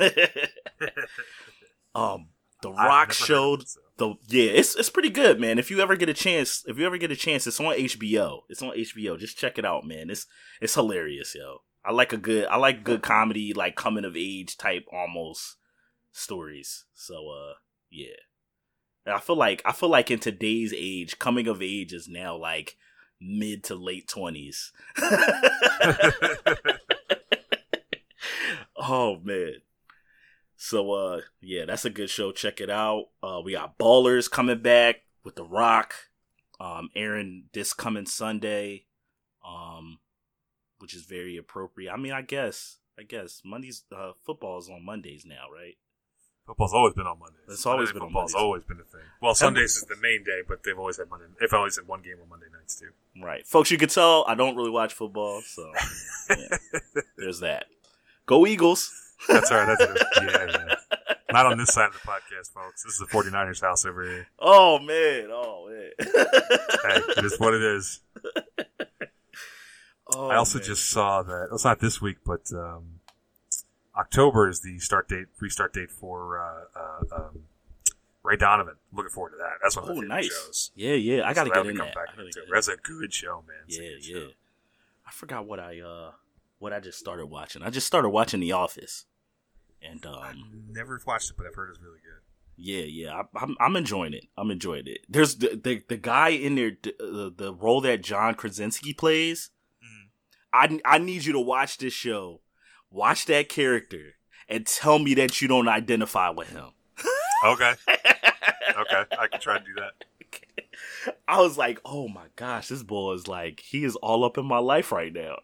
S1: um, The Rock showed it, so. the yeah, it's it's pretty good, man. If you ever get a chance, if you ever get a chance, it's on H B O. It's on H B O. Just check it out, man. It's it's hilarious, yo. I like a good, I like good comedy, like coming of age type almost stories. So, uh, yeah. And I feel like I feel like in today's age, coming of age is now like mid to late twenties. Oh man. So uh yeah, that's a good show. Check it out. Uh we got Ballers coming back with The Rock. Um Aaron this coming Sunday. Um which is very appropriate. I mean, I guess I guess Mondays uh football is on Mondays now, right?
S2: Football's always been on Mondays.
S1: It's always
S2: Monday
S1: been on
S2: Football's
S1: Mondays.
S2: always been a thing. Well, Sundays is the main day, but they've always had Monday. They've always had one game on Monday nights too.
S1: Right, folks. You can tell I don't really watch football, so yeah. There's that. Go Eagles.
S2: That's all right. That's it. Yeah, yeah. Not on this side of the podcast, folks. This is the 49ers house over here.
S1: Oh man. Oh man.
S2: Hey, it is what it is.
S1: Oh,
S2: I also
S1: man.
S2: just saw that. It's not this week, but um, October is the start date, restart date for uh, uh, um, Ray Donovan. Looking forward to that. That's one of
S1: Oh,
S2: the favorite
S1: nice.
S2: shows.
S1: Yeah, yeah. I got to
S2: So
S1: get
S2: that'll
S1: in
S2: come
S1: that.
S2: back
S1: I gotta
S2: into
S1: get
S2: it.
S1: in.
S2: That's a good show, man. It's a
S1: Yeah,
S2: good
S1: yeah.
S2: show.
S1: I forgot what I uh what I just started watching. I just started watching The Office, and um,
S2: I've never watched it, but I've heard it's really good.
S1: yeah, yeah. I, I'm I'm enjoying it. I'm enjoying it. There's the the, the guy in there, the, the role that John Krasinski plays. Mm. I I need you to watch this show, watch that character, and tell me that you don't identify with him.
S2: Okay. Okay, I can try to do that.
S1: I was like, oh my gosh, this boy is like, he is all up in my life right now.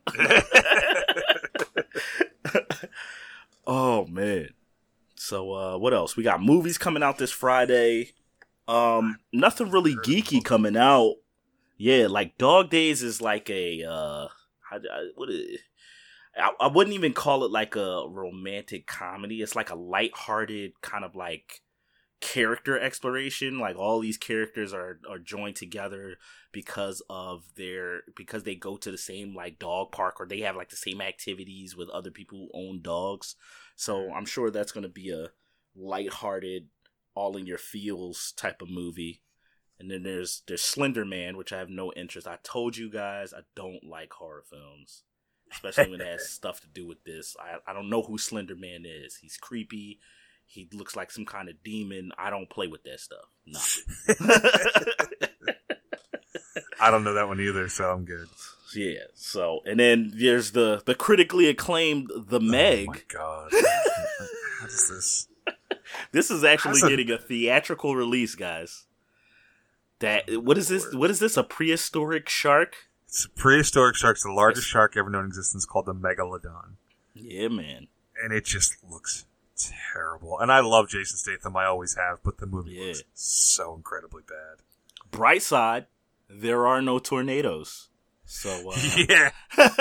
S1: Oh man. So uh what else? We got movies coming out this Friday. Um nothing really geeky coming out. Yeah, like Dog Days is like a uh I, I, what is it? I, I wouldn't even call it like a romantic comedy. It's like a lighthearted kind of like character exploration. Like all these characters are are joined together because of their because they go to the same like dog park, or they have like the same activities with other people who own dogs. So I'm sure that's going to be a lighthearted, all in your feels type of movie. And then there's there's Slender Man, which I have no interest. I told you guys I don't like horror films, especially when it has stuff to do with this. I I don't know who Slender Man is. He's creepy. He looks like some kind of demon. I don't play with that stuff. No.
S2: I don't know that one either, so I'm good.
S1: Yeah. So, and then there's the the critically acclaimed The Meg.
S2: Oh my god! What is this?
S1: This is actually
S2: How's
S1: getting a... a theatrical release, guys. That what is this? What is this? A prehistoric shark?
S2: It's a prehistoric shark. It's the largest shark ever known in existence, called the Megalodon.
S1: Yeah, man.
S2: And it just looks terrible. And I love Jason Statham. I always have, but the movie
S1: Yeah.
S2: looks so incredibly bad.
S1: Bright side, there are no tornadoes. So uh,
S2: yeah,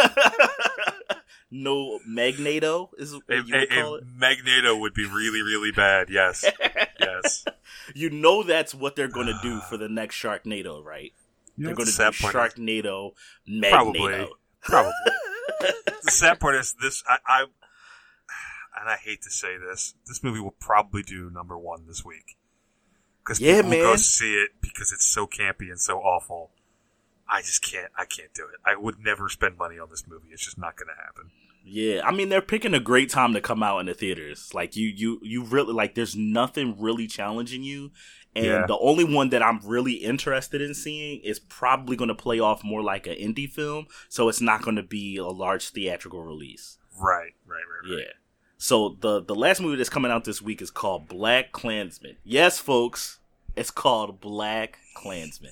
S1: no Magneto is what
S2: a,
S1: you would
S2: a,
S1: call
S2: a
S1: it.
S2: Magneto would be really, really bad. Yes, yes.
S1: You know that's what they're going to do for the next Sharknado, right?
S2: You
S1: They're
S2: know
S1: going to
S2: the
S1: do
S2: sad part is-
S1: Sharknado, Magneto.
S2: Probably, probably. The sad part is this. I, I and I hate to say this, this movie will probably do number one this week because
S1: Yeah,
S2: people
S1: man.
S2: go see it because it's so campy and so awful. I just can't. I can't do it. I would never spend money on this movie. It's just not going to happen.
S1: Yeah, I mean they're picking a great time to come out in the theaters. Like you, you, you really like. There's nothing really challenging you, and
S2: Yeah.
S1: the only one that I'm really interested in seeing is probably going to play off more like an indie film. So it's not going to be a large theatrical release.
S2: Right, right, right, right.
S1: Yeah. So the the last movie that's coming out this week is called Black Klansman. Yes, folks, it's called Black Klansman.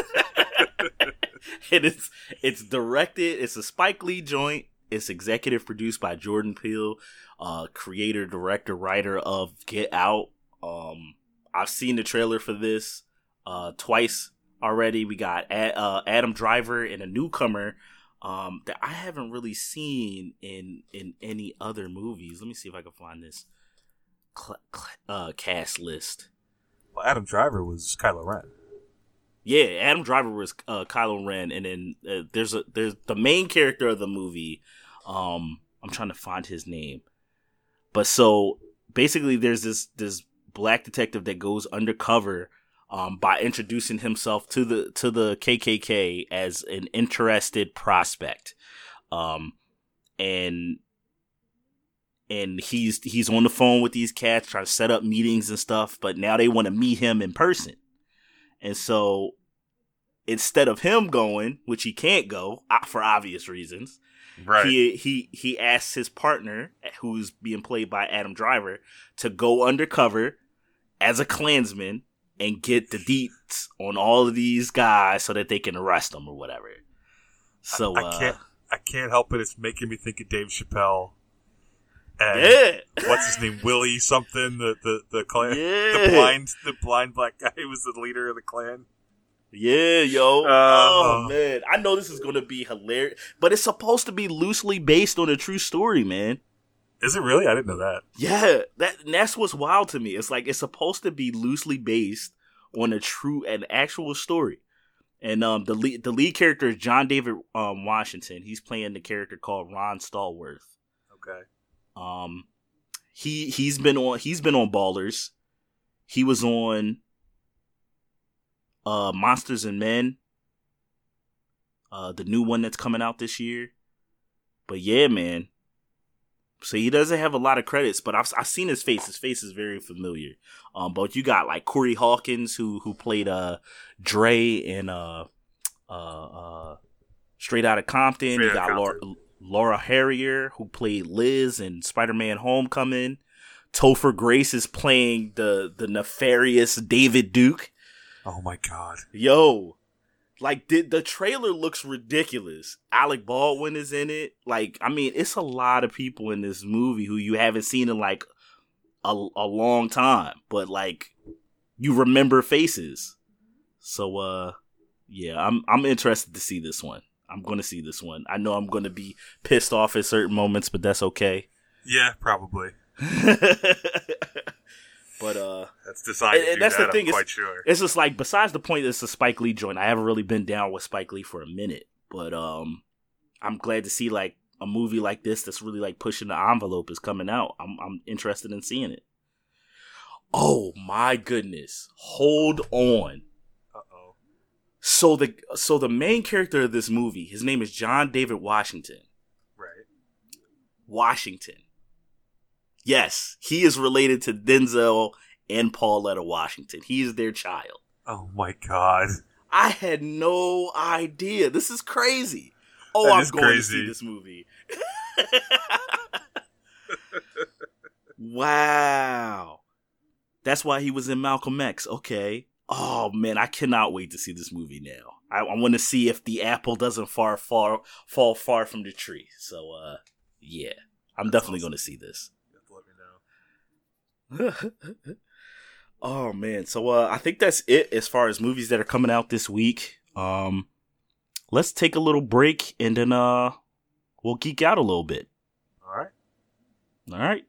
S1: And it's it's directed. It's a Spike Lee joint. It's executive produced by Jordan Peele, uh, creator, director, writer of Get Out. Um, I've seen the trailer for this uh, twice already. We got a- uh, Adam Driver and a newcomer um, that I haven't really seen in in any other movies. Let me see if I can find this cl- cl- uh, cast list.
S2: Well, Adam Driver was Kylo Ren.
S1: Yeah, Adam Driver was uh, Kylo Ren, and then uh, there's a there's the main character of the movie. Um, I'm trying to find his name, but so basically, there's this this black detective that goes undercover um, by introducing himself to the to the K K K as an interested prospect, um, and and he's he's on the phone with these cats trying to set up meetings and stuff. But now they want to meet him in person. And so instead of him going, which he can't go uh, for obvious reasons,
S2: Right.
S1: he he he asks his partner, who's being played by Adam Driver, to go undercover as a Klansman and get the deets on all of these guys so that they can arrest them or whatever. So
S2: I, I can't
S1: uh,
S2: I can't help it. It's making me think of Dave Chappelle. And
S1: yeah,
S2: what's his name? Willie something. The the the clan.
S1: Yeah.
S2: The blind the blind black guy who was the leader of the clan.
S1: yeah, yo.
S2: Uh,
S1: oh man, I know this is gonna be hilarious, but it's supposed to be loosely based on a true story, man.
S2: Is it really? I didn't know that.
S1: Yeah, that and that's what's wild to me. It's like it's supposed to be loosely based on a true and actual story. And um, the lead the lead character is John David um, Washington. He's playing the character called Ron Stallworth.
S2: Okay.
S1: Um, he he's been on he's been on Ballers. He was on uh Monsters and Men. Uh, the new one that's coming out this year. But yeah, man. So he doesn't have a lot of credits, but I've I've seen his face. His face is very familiar. Um, but you got like Corey Hawkins who who played uh Dre in uh uh uh Straight Outta Compton.
S2: Straight
S1: you
S2: Outta
S1: got Laura,
S2: Compton.
S1: Laura Harrier who played Liz in Spider-Man: Homecoming. Topher Grace is playing the the nefarious David Duke.
S2: Oh my god.
S1: Yo. Like, the, the trailer looks ridiculous. Alec Baldwin is in it. Like, I mean, it's a lot of people in this movie who you haven't seen in, like, a, a long time. But, like, you remember faces. So, uh, yeah, I'm I'm interested to see this one. I'm going to see this one. I know I'm going to be pissed off at certain moments, but that's okay.
S2: Yeah, probably.
S1: But, uh...
S2: That's designed
S1: and,
S2: to
S1: and
S2: do
S1: that's
S2: that,
S1: the thing.
S2: I'm quite
S1: It's,
S2: sure.
S1: it's just like, besides the point that it's a Spike Lee joint, I haven't really been down with Spike Lee for a minute. But um, I'm glad to see like a movie like this that's really like pushing the envelope is coming out. I'm I'm interested in seeing it. Oh my goodness! Hold on.
S2: Uh-oh.
S1: So the so the main character of this movie, his name is John David Washington.
S2: Right.
S1: Washington. Yes, he is related to Denzel and Pauletta Washington. He is their child.
S2: Oh my god.
S1: I had no idea. This is crazy. Oh,
S2: That
S1: I'm
S2: is
S1: going
S2: crazy.
S1: to see this movie. Wow. That's why he was in Malcolm X. Okay. Oh, man, I cannot wait to see this movie now. I, I want to see if the apple doesn't far, far, fall far from the tree. So, uh, yeah, I'm
S2: That's
S1: definitely
S2: awesome.
S1: going to see this.
S2: You have to let me know.
S1: Oh man, so uh, I think that's it as far as movies that are coming out this week. Um, let's take a little break and then uh, we'll geek out a little bit.
S2: All right.
S1: All right.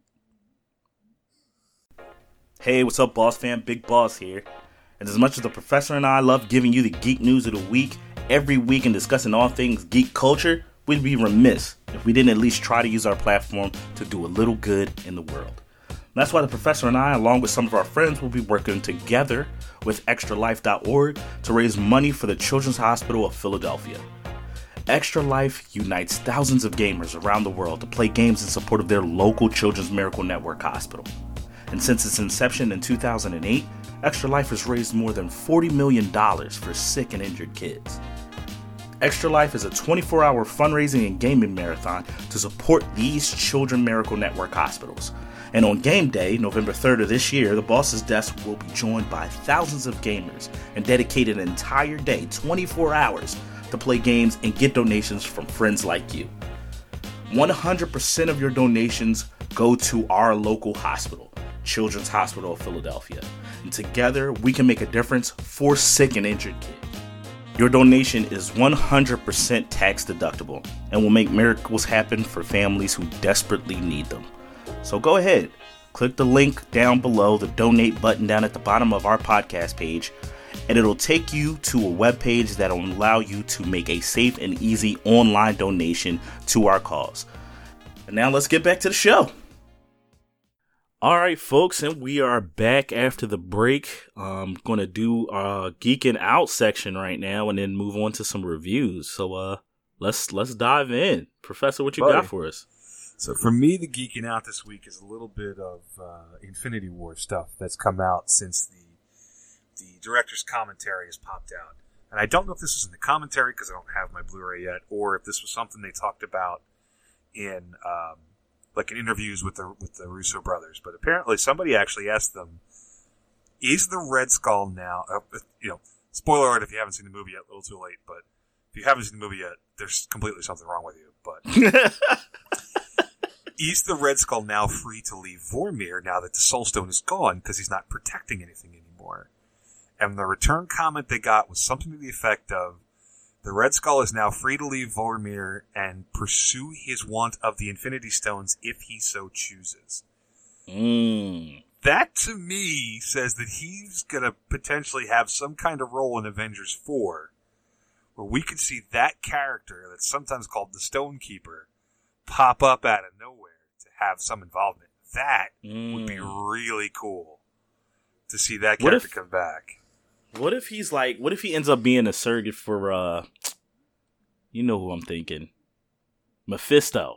S1: Hey, what's up, Boss Fam? Big Boss here. And as much as the professor and I love giving you the geek news of the week every week and discussing all things geek culture, we'd be remiss if we didn't at least try to use our platform to do a little good in the world. That's why the professor and I, along with some of our friends, will be working together with extra life dot org to raise money for the Children's Hospital of Philadelphia. Extra Life unites thousands of gamers around the world to play games in support of their local Children's Miracle Network hospital. And since its inception in two thousand eight, Extra Life has raised more than forty million dollars for sick and injured kids. Extra Life is a twenty-four hour fundraising and gaming marathon to support these Children's Miracle Network hospitals. And on game day, November third of this year, the Boss's Desk will be joined by thousands of gamers and dedicate an entire day, twenty-four hours, to play games and get donations from friends like you. one hundred percent of your donations go to our local hospital, Children's Hospital of Philadelphia. And together, we can make a difference for sick and injured kids. Your donation is one hundred percent tax deductible and will make miracles happen for families who desperately need them. So go ahead, click the link down below, the donate button down at the bottom of our podcast page, and it'll take you to a webpage that will allow you to make a safe and easy online donation to our cause. And now let's get back to the show. All right, folks, and we are back after the break. I'm going to do our geeking out section right now and then move on to some reviews. So uh, let's let's dive in. Professor, what you
S2: Buddy.
S1: got for us?
S2: So for me, the geeking out this week is a little bit of uh, Infinity War stuff that's come out since the the director's commentary has popped out. And I don't know if this was in the commentary because I don't have my Blu-ray yet, or if this was something they talked about in um, like in interviews with the with the Russo brothers. But apparently, somebody actually asked them, "Is the Red Skull now?" Uh, you know, spoiler alert if you haven't seen the movie yet, a little too late. But if you haven't seen the movie yet, there's completely something wrong with you. But is the Red Skull now free to leave Vormir now that the Soul Stone is gone because he's not protecting anything anymore? And the return comment they got was something to the effect of, the Red Skull is now free to leave Vormir and pursue his want of the Infinity Stones if he so chooses.
S1: Mm.
S2: That, to me, says that he's going to potentially have some kind of role in Avengers four, where we could see that character that's sometimes called the Stonekeeper pop up out of nowhere to have some involvement. That mm. would be really cool to see that character if, come back.
S1: What if he's like, what if he ends up being a surrogate for, uh, you know who I'm thinking, Mephisto?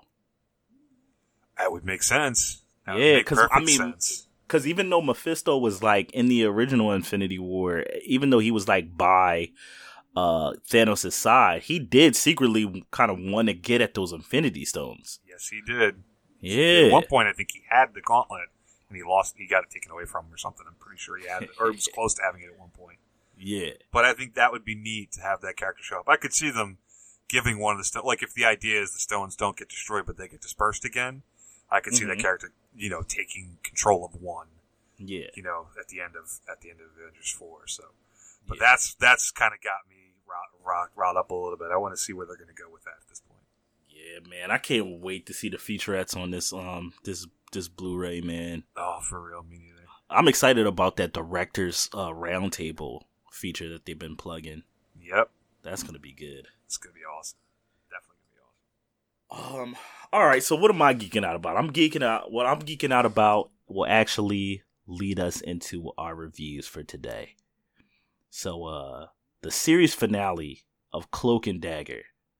S2: That would make sense. That
S1: yeah, because I mean, because even though Mephisto was like in the original Infinity War, even though he was like by uh, Thanos' side, he did secretly kind of want to get at those Infinity Stones.
S2: Yes, he did.
S1: Yeah.
S2: At one point, I think he had the gauntlet, and he lost. He got it taken away from him or something. I'm pretty sure he had it, or he was close to having it at one point.
S1: Yeah.
S2: But I think that would be neat to have that character show up. I could see them giving one of the stones, like if the idea is the stones don't get destroyed, but they get dispersed again, I could see mm-hmm. that character, you know, taking control of one.
S1: Yeah.
S2: You know, at the end of at the end of Avengers four. So, but yeah. that's that's kind of got me riled, riled up a little bit. I want to see where they're going to go with that at this point.
S1: Yeah, man, I can't wait to see the featurettes on this um this this Blu-ray, man.
S2: Oh, for real, me neither.
S1: I'm excited about that director's uh, roundtable feature that they've been plugging.
S2: Yep,
S1: that's gonna be good.
S2: It's gonna be awesome. Definitely gonna be
S1: awesome. Um. All right. So, what am I geeking out about? I'm geeking out. What I'm geeking out about will actually lead us into our reviews for today. So, uh, the series finale of Cloak and Dagger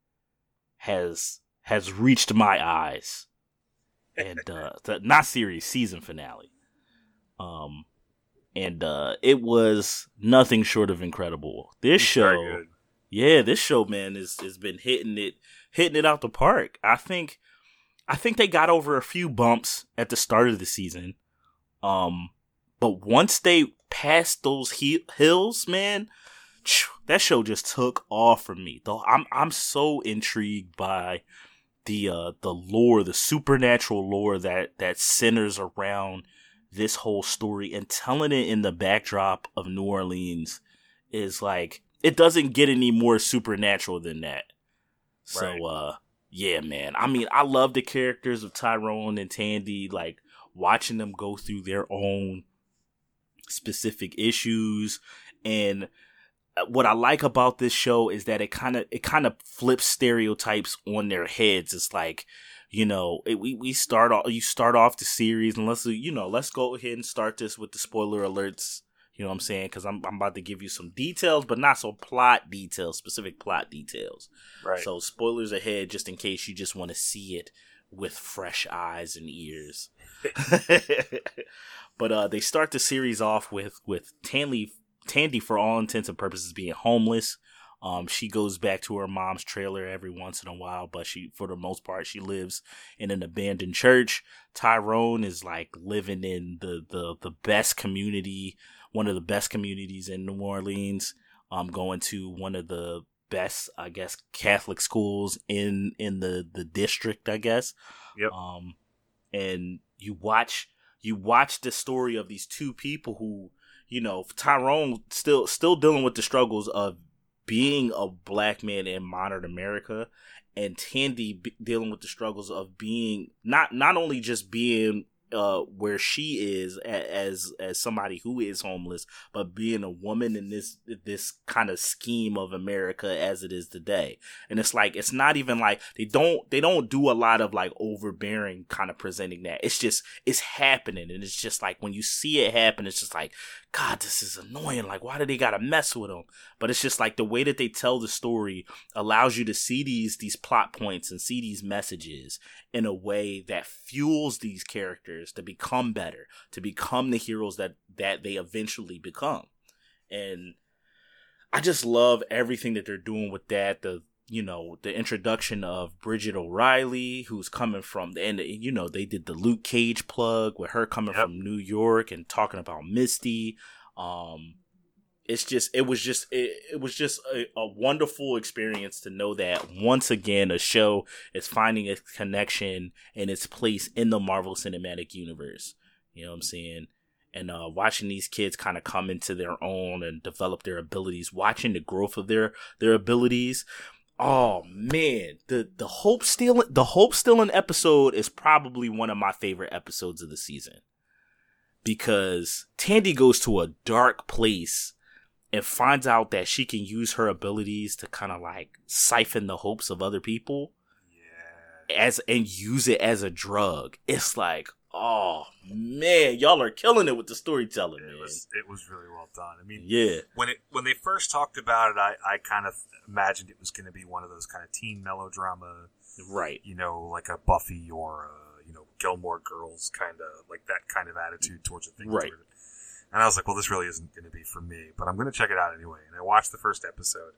S1: has has reached my eyes, and uh, the not series season finale. Um. And uh, it was nothing short of incredible. This show, yeah, this show, man, is has been hitting it, hitting it out the park. I think, I think they got over a few bumps at the start of the season, um, but once they passed those he- hills, man, that show just took off from me. Though I'm, I'm so intrigued by the uh, the lore, the supernatural lore that that centers around this whole story, and telling it in the backdrop of New Orleans is like, it doesn't get any more supernatural than that. Right. So, uh, yeah, man. I mean, I love the characters of Tyrone and Tandy, like watching them go through their own specific issues. And what I like about this show is that it kind of, it kind of flips stereotypes on their heads. It's like, you know, it, we, we start off, you start off the series, and let's, you know, let's go ahead and start this with the spoiler alerts, You know what I'm saying? Because I'm I'm about to give you some details, but not so plot details, specific plot details.
S2: Right.
S1: So spoilers ahead, just in case you just want to see it with fresh eyes and ears. But uh, they start the series off with with Tandy, Tandy, for all intents and purposes, being homeless. Um, she goes back to her mom's trailer every once in a while, but she, for the most part, she lives in an abandoned church. Tyrone is like living in the the the best community, one of the best communities in New Orleans. Um, going to one of the best, I guess, Catholic schools in in the the district, I guess.
S2: Yep.
S1: Um, and you watch you watch the story of these two people who, you know, Tyrone still still dealing with the struggles of being a black man in modern America, and Tandy b- dealing with the struggles of being not not only just being uh, where she is a- as as somebody who is homeless, but being a woman in this this kind of scheme of America as it is today. And it's like, it's not even like they don't they don't do a lot of like overbearing kind of presenting that. It's just it's happening, and it's just like when you see it happen, it's just like, God, this is annoying. Like, why do they gotta mess with them? But it's just like the way that they tell the story allows you to see these these plot points and see these messages in a way that fuels these characters to become better, to become the heroes that that they eventually become. And I just love everything that they're doing with that. The you know, the introduction of Bridget O'Reilly, who's coming from, and you know, they did the Luke Cage plug with her coming
S2: Yep.
S1: from New York and talking about Misty. Um, it's just, it was just, it, it was just a, a wonderful experience to know that once again, a show is finding its connection and its place in the Marvel Cinematic Universe. You know what I'm saying? And uh, watching these kids kind of come into their own and develop their abilities, watching the growth of their their abilities. Oh man, the the hope stealing the hope stealing episode is probably one of my favorite episodes of the season, because Tandy goes to a dark place and finds out that she can use her abilities to kind of like siphon the hopes of other people,
S2: Yeah.
S1: as and use it as a drug. It's like, oh man, y'all are killing it with the storytelling,
S2: It
S1: man.
S2: was it was really well done. I mean,
S1: Yeah,
S2: when it when they first talked about it, I, I kind of imagined it was going to be one of those kind of teen melodrama,
S1: right.
S2: you know, like a Buffy or a, you know, Gilmore Girls kind of, like that kind of attitude towards the thing.
S1: Right.
S2: And I was like, well, this really isn't going to be for me, but I'm going to check it out anyway. And I watched the first episode.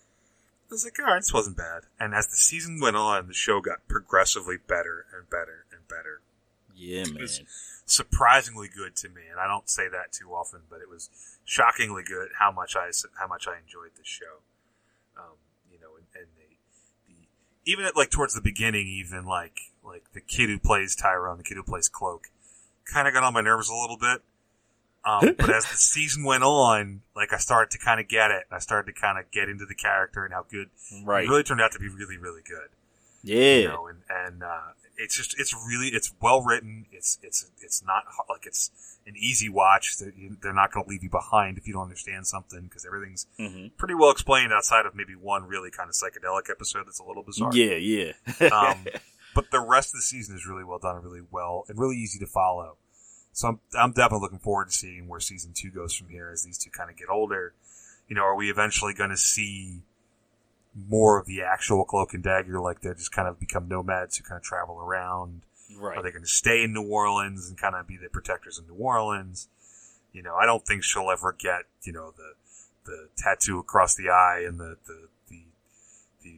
S2: I was like, all right, this wasn't bad. And as the season went on, the show got progressively better and better and better.
S1: Yeah, man.
S2: It was surprisingly good to me, and I don't say that too often, but it was shockingly good how much I how much I enjoyed the show. Um, you know, and, and the, the even at like towards the beginning, even like like the kid who plays Tyrone, the kid who plays Cloak, kind of got on my nerves a little bit. Um, but as the season went on, like I started to kind of get it, and I started to kind of get into the character and how good
S1: Right.
S2: it really turned out to be really, really good.
S1: Yeah.
S2: You know, and and uh, it's just it's really it's well written. It's it's it's not like it's an easy watch. They're not going to leave you behind if you don't understand something, because everything's
S1: Mm-hmm.
S2: pretty well explained outside of maybe one really kind of psychedelic episode that's a little bizarre.
S1: Yeah, yeah.
S2: um, but the rest of the season is really well done and really well and really easy to follow. So I'm I'm definitely looking forward to seeing where season two goes from here as these two kind of get older. You know, are we eventually going to see more of the actual Cloak and Dagger, like they just kind of become nomads who kind of travel around?
S1: Right.
S2: Are they going to stay in New Orleans and kind of be the protectors of New Orleans? You know, I don't think she'll ever get, you know, the the tattoo across the eye and the the the, the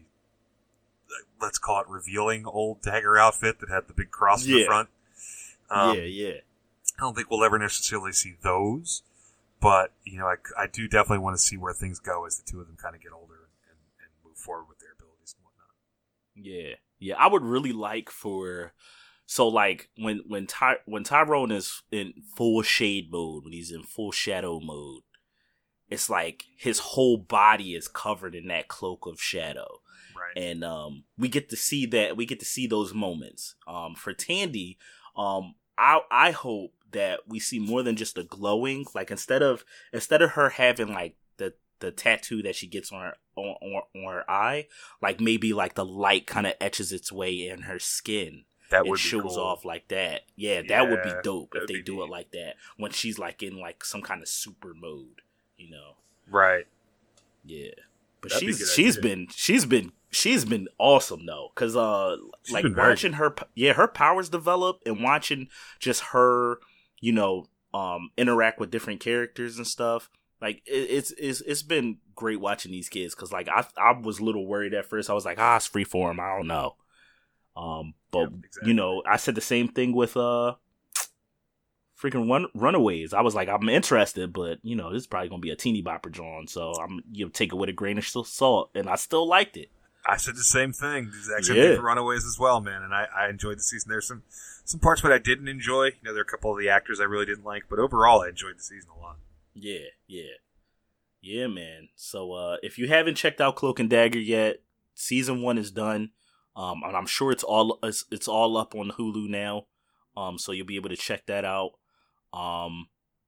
S2: let's call it revealing old Dagger outfit that had the big cross in
S1: Yeah.
S2: the front. Um,
S1: yeah, yeah.
S2: I don't think we'll ever necessarily see those, but you know, I, I do definitely want to see where things go as the two of them kind of get older and, and move forward with their abilities and whatnot.
S1: Yeah, yeah. I would really like for, so like when when Ty, when Tyrone is in full shade mode, when he's in full shadow mode, it's like his whole body is covered in that cloak of shadow,
S2: Right.
S1: and um, we get to see that we get to see those moments. Um, for Tandy, um, I I hope that we see more than just a glowing. Like instead of instead of her having like the the tattoo that she gets on her on, on, on her eye, like maybe like the light kind of etches its way in her skin,
S2: that
S1: it
S2: would
S1: shows
S2: be cool.
S1: off like that. Yeah, that
S2: Yeah,
S1: would be dope if
S2: that'd
S1: they
S2: be
S1: do
S2: neat.
S1: it like that when she's like in like some kind of super mode, you know.
S2: Right.
S1: Yeah. But
S2: That'd be a
S1: she's
S2: good
S1: she's
S2: idea.
S1: been she's been she's been awesome though, cuz uh
S2: She's
S1: like
S2: been very
S1: watching her yeah, her powers develop and watching just her, you know, um interact with different characters and stuff. Like it, it's it's it's been great watching these kids cuz like I I was a little worried at first. I was like, "Ah, it's Freeform. I don't know." Um but
S2: Yeah, exactly.
S1: you know, I said the same thing with uh freaking run, Runaways. I was like, I'm interested, but you know, this is probably gonna be a teeny bopper John, so I'm you know take it with a grain of salt, and I still liked it.
S2: I said the same thing. The exact same
S1: Yeah.
S2: thing for Runaways as well, man. And I, I enjoyed the season. There's some some parts that I didn't enjoy. You know, there are a couple of the actors I really didn't like, but overall, I enjoyed the season a lot.
S1: Yeah, yeah, yeah, man. So uh, if you haven't checked out Cloak and Dagger yet, season one is done, um, and I'm sure it's all it's, it's all up on Hulu now, um, so you'll be able to check that out. Um,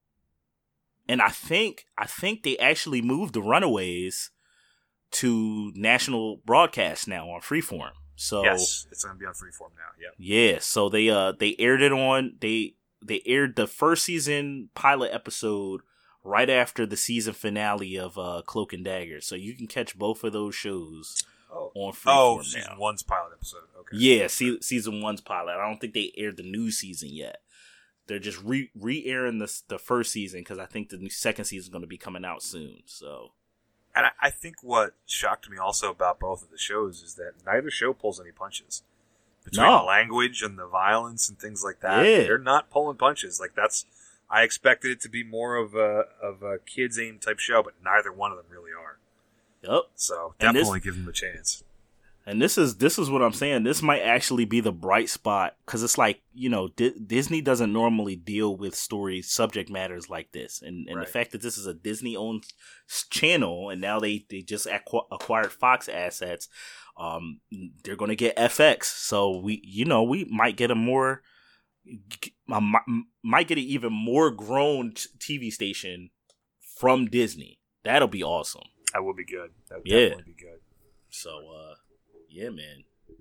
S1: and I think I think they actually moved the Runaways to national broadcast now on Freeform. So
S2: Yes, it's going to be on Freeform now. Yep.
S1: yeah, so they uh they aired it on they they aired the first season pilot episode right after the season finale of uh Cloak and Dagger. So you can catch both of those shows
S2: Oh,
S1: on Freeform
S2: oh
S1: now.
S2: season one's pilot episode. Okay.
S1: Yeah, se- season one's pilot. I don't think they aired the new season yet. They're just re re airing the the first season because I think the new second season is going to be coming out soon. So.
S2: And I, I think what shocked me also about both of the shows is that neither show pulls any punches. Between
S1: No.
S2: the language and the violence and things like that,
S1: Yeah.
S2: they're not pulling punches. Like that's, I expected it to be more of a of a kids aim type show, but neither one of them really are.
S1: Yep.
S2: So
S1: And this-
S2: definitely give them a chance.
S1: And this is this is what I'm saying. This might actually be the bright spot because it's like you know Di- Disney doesn't normally deal with story subject matters like this, and and
S2: Right.
S1: the fact that this is a Disney owned channel and now they they just acqu- acquired Fox assets, um, they're going to get F X. So we you know we might get a more uh, mi- might get an even more grown t- T V station from Disney. That'll be awesome.
S2: That would be good. That would
S1: Yeah.
S2: definitely be good.
S1: So, uh, yeah, man.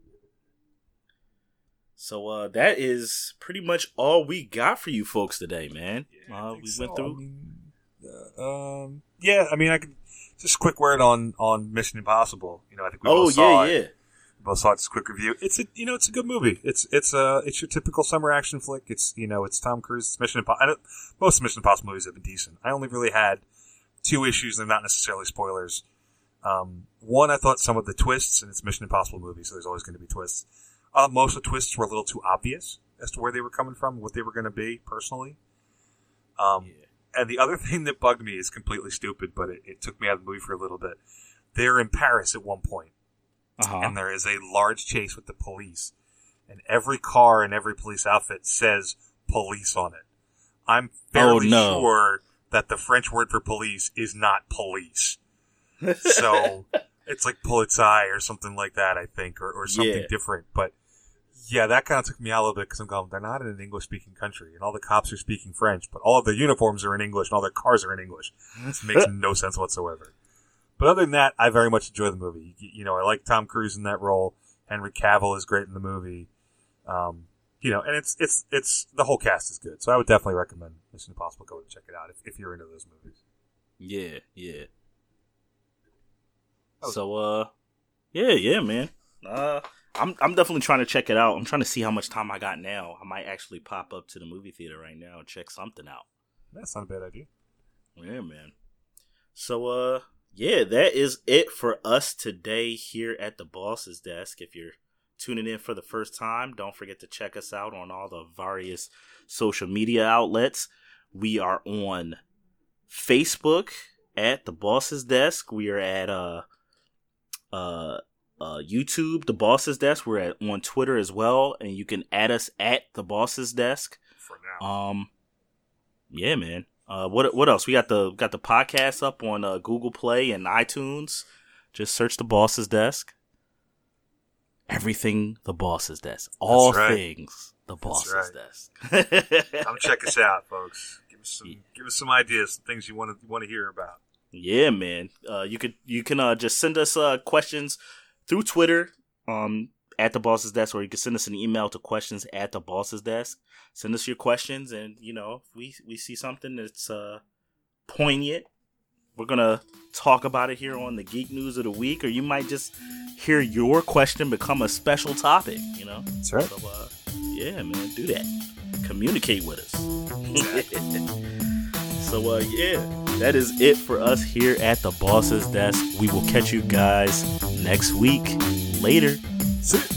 S1: So, uh, that is pretty much all we got for you folks today, man.
S2: Yeah, I
S1: uh,
S2: think
S1: we
S2: so.
S1: went through.
S2: I mean, uh, um, yeah, I mean, I could just a quick word on on Mission Impossible. You know, I think we
S1: Oh,
S2: both saw
S1: yeah,
S2: it.
S1: yeah.
S2: We both saw it. Just a quick review. It's a you know, it's a good movie. It's it's uh it's your typical summer action flick. It's you know, it's Tom Cruise. It's Mission Impossible. Most Mission Impossible movies have been decent. I only really had two issues. They're not necessarily spoilers. Um, one, I thought some of the twists, and it's a Mission Impossible movie, so there's always going to be twists. Uh, most of the twists were a little too obvious as to where they were coming from, what they were going to be, personally. Um,
S1: Yeah.
S2: And the other thing that bugged me is completely stupid, but it, it took me out of the movie for a little bit. They're in Paris at one point,
S1: Uh-huh.
S2: and there is a large chase with the police, and every car and every police outfit says police on it. I'm fairly
S1: Oh, no.
S2: sure that the French word for police is not police. So it's like Polizei or something like that, I think, or, or something
S1: Yeah.
S2: different. But yeah, that kind of took me out a little bit because I'm going, they're not in an English speaking country, and all the cops are speaking French, but all of their uniforms are in English and all their cars are in English. This makes no sense whatsoever. But other than that, I very much enjoy the movie. You, you know, I like Tom Cruise in that role. Henry Cavill is great in the movie. Um, you know, and it's it's it's the whole cast is good. So I would definitely recommend Mission Impossible. Go and check it out if, if you're into those movies.
S1: Yeah, yeah.
S2: Oh.
S1: So, uh, yeah, yeah, man. Uh, I'm I'm definitely trying to check it out. I'm trying to see how much time I got now. I might actually pop up to the movie theater right now and check something out.
S2: That's not a bad idea.
S1: Yeah, man. So, uh, yeah, that is it for us today here at the Boss's Desk. If you're tuning in for the first time, don't forget to check us out on all the various social media outlets. We are on Facebook at the Boss's Desk. We are at uh, uh, uh, YouTube, the Boss's Desk. We're at on Twitter as well, and you can add us at the Boss's Desk.
S2: For now.
S1: Um, yeah, man. Uh, what what else? We got the got the podcast up on uh, Google Play and iTunes. Just search the Boss's Desk. Everything the Boss's Desk. All
S2: right.
S1: things the Boss's
S2: right.
S1: Desk.
S2: Come check us out, folks. Give us some give us some ideas, some things you want to want to hear about.
S1: Yeah, man. Uh, you could you can uh, just send us uh, questions through Twitter um, at the Boss's Desk, or you can send us an email to questions at the Boss's Desk. Send us your questions, and you know, if we we see something that's uh, poignant, we're gonna talk about it here on the Geek News of the Week, or you might just hear your question become a special topic. You know,
S2: that's right.
S1: So, uh, yeah, man, do that. Communicate with us. So, uh, yeah, that is it for us here at the Boss's Desk. We will catch you guys next week. Later.
S2: See ya.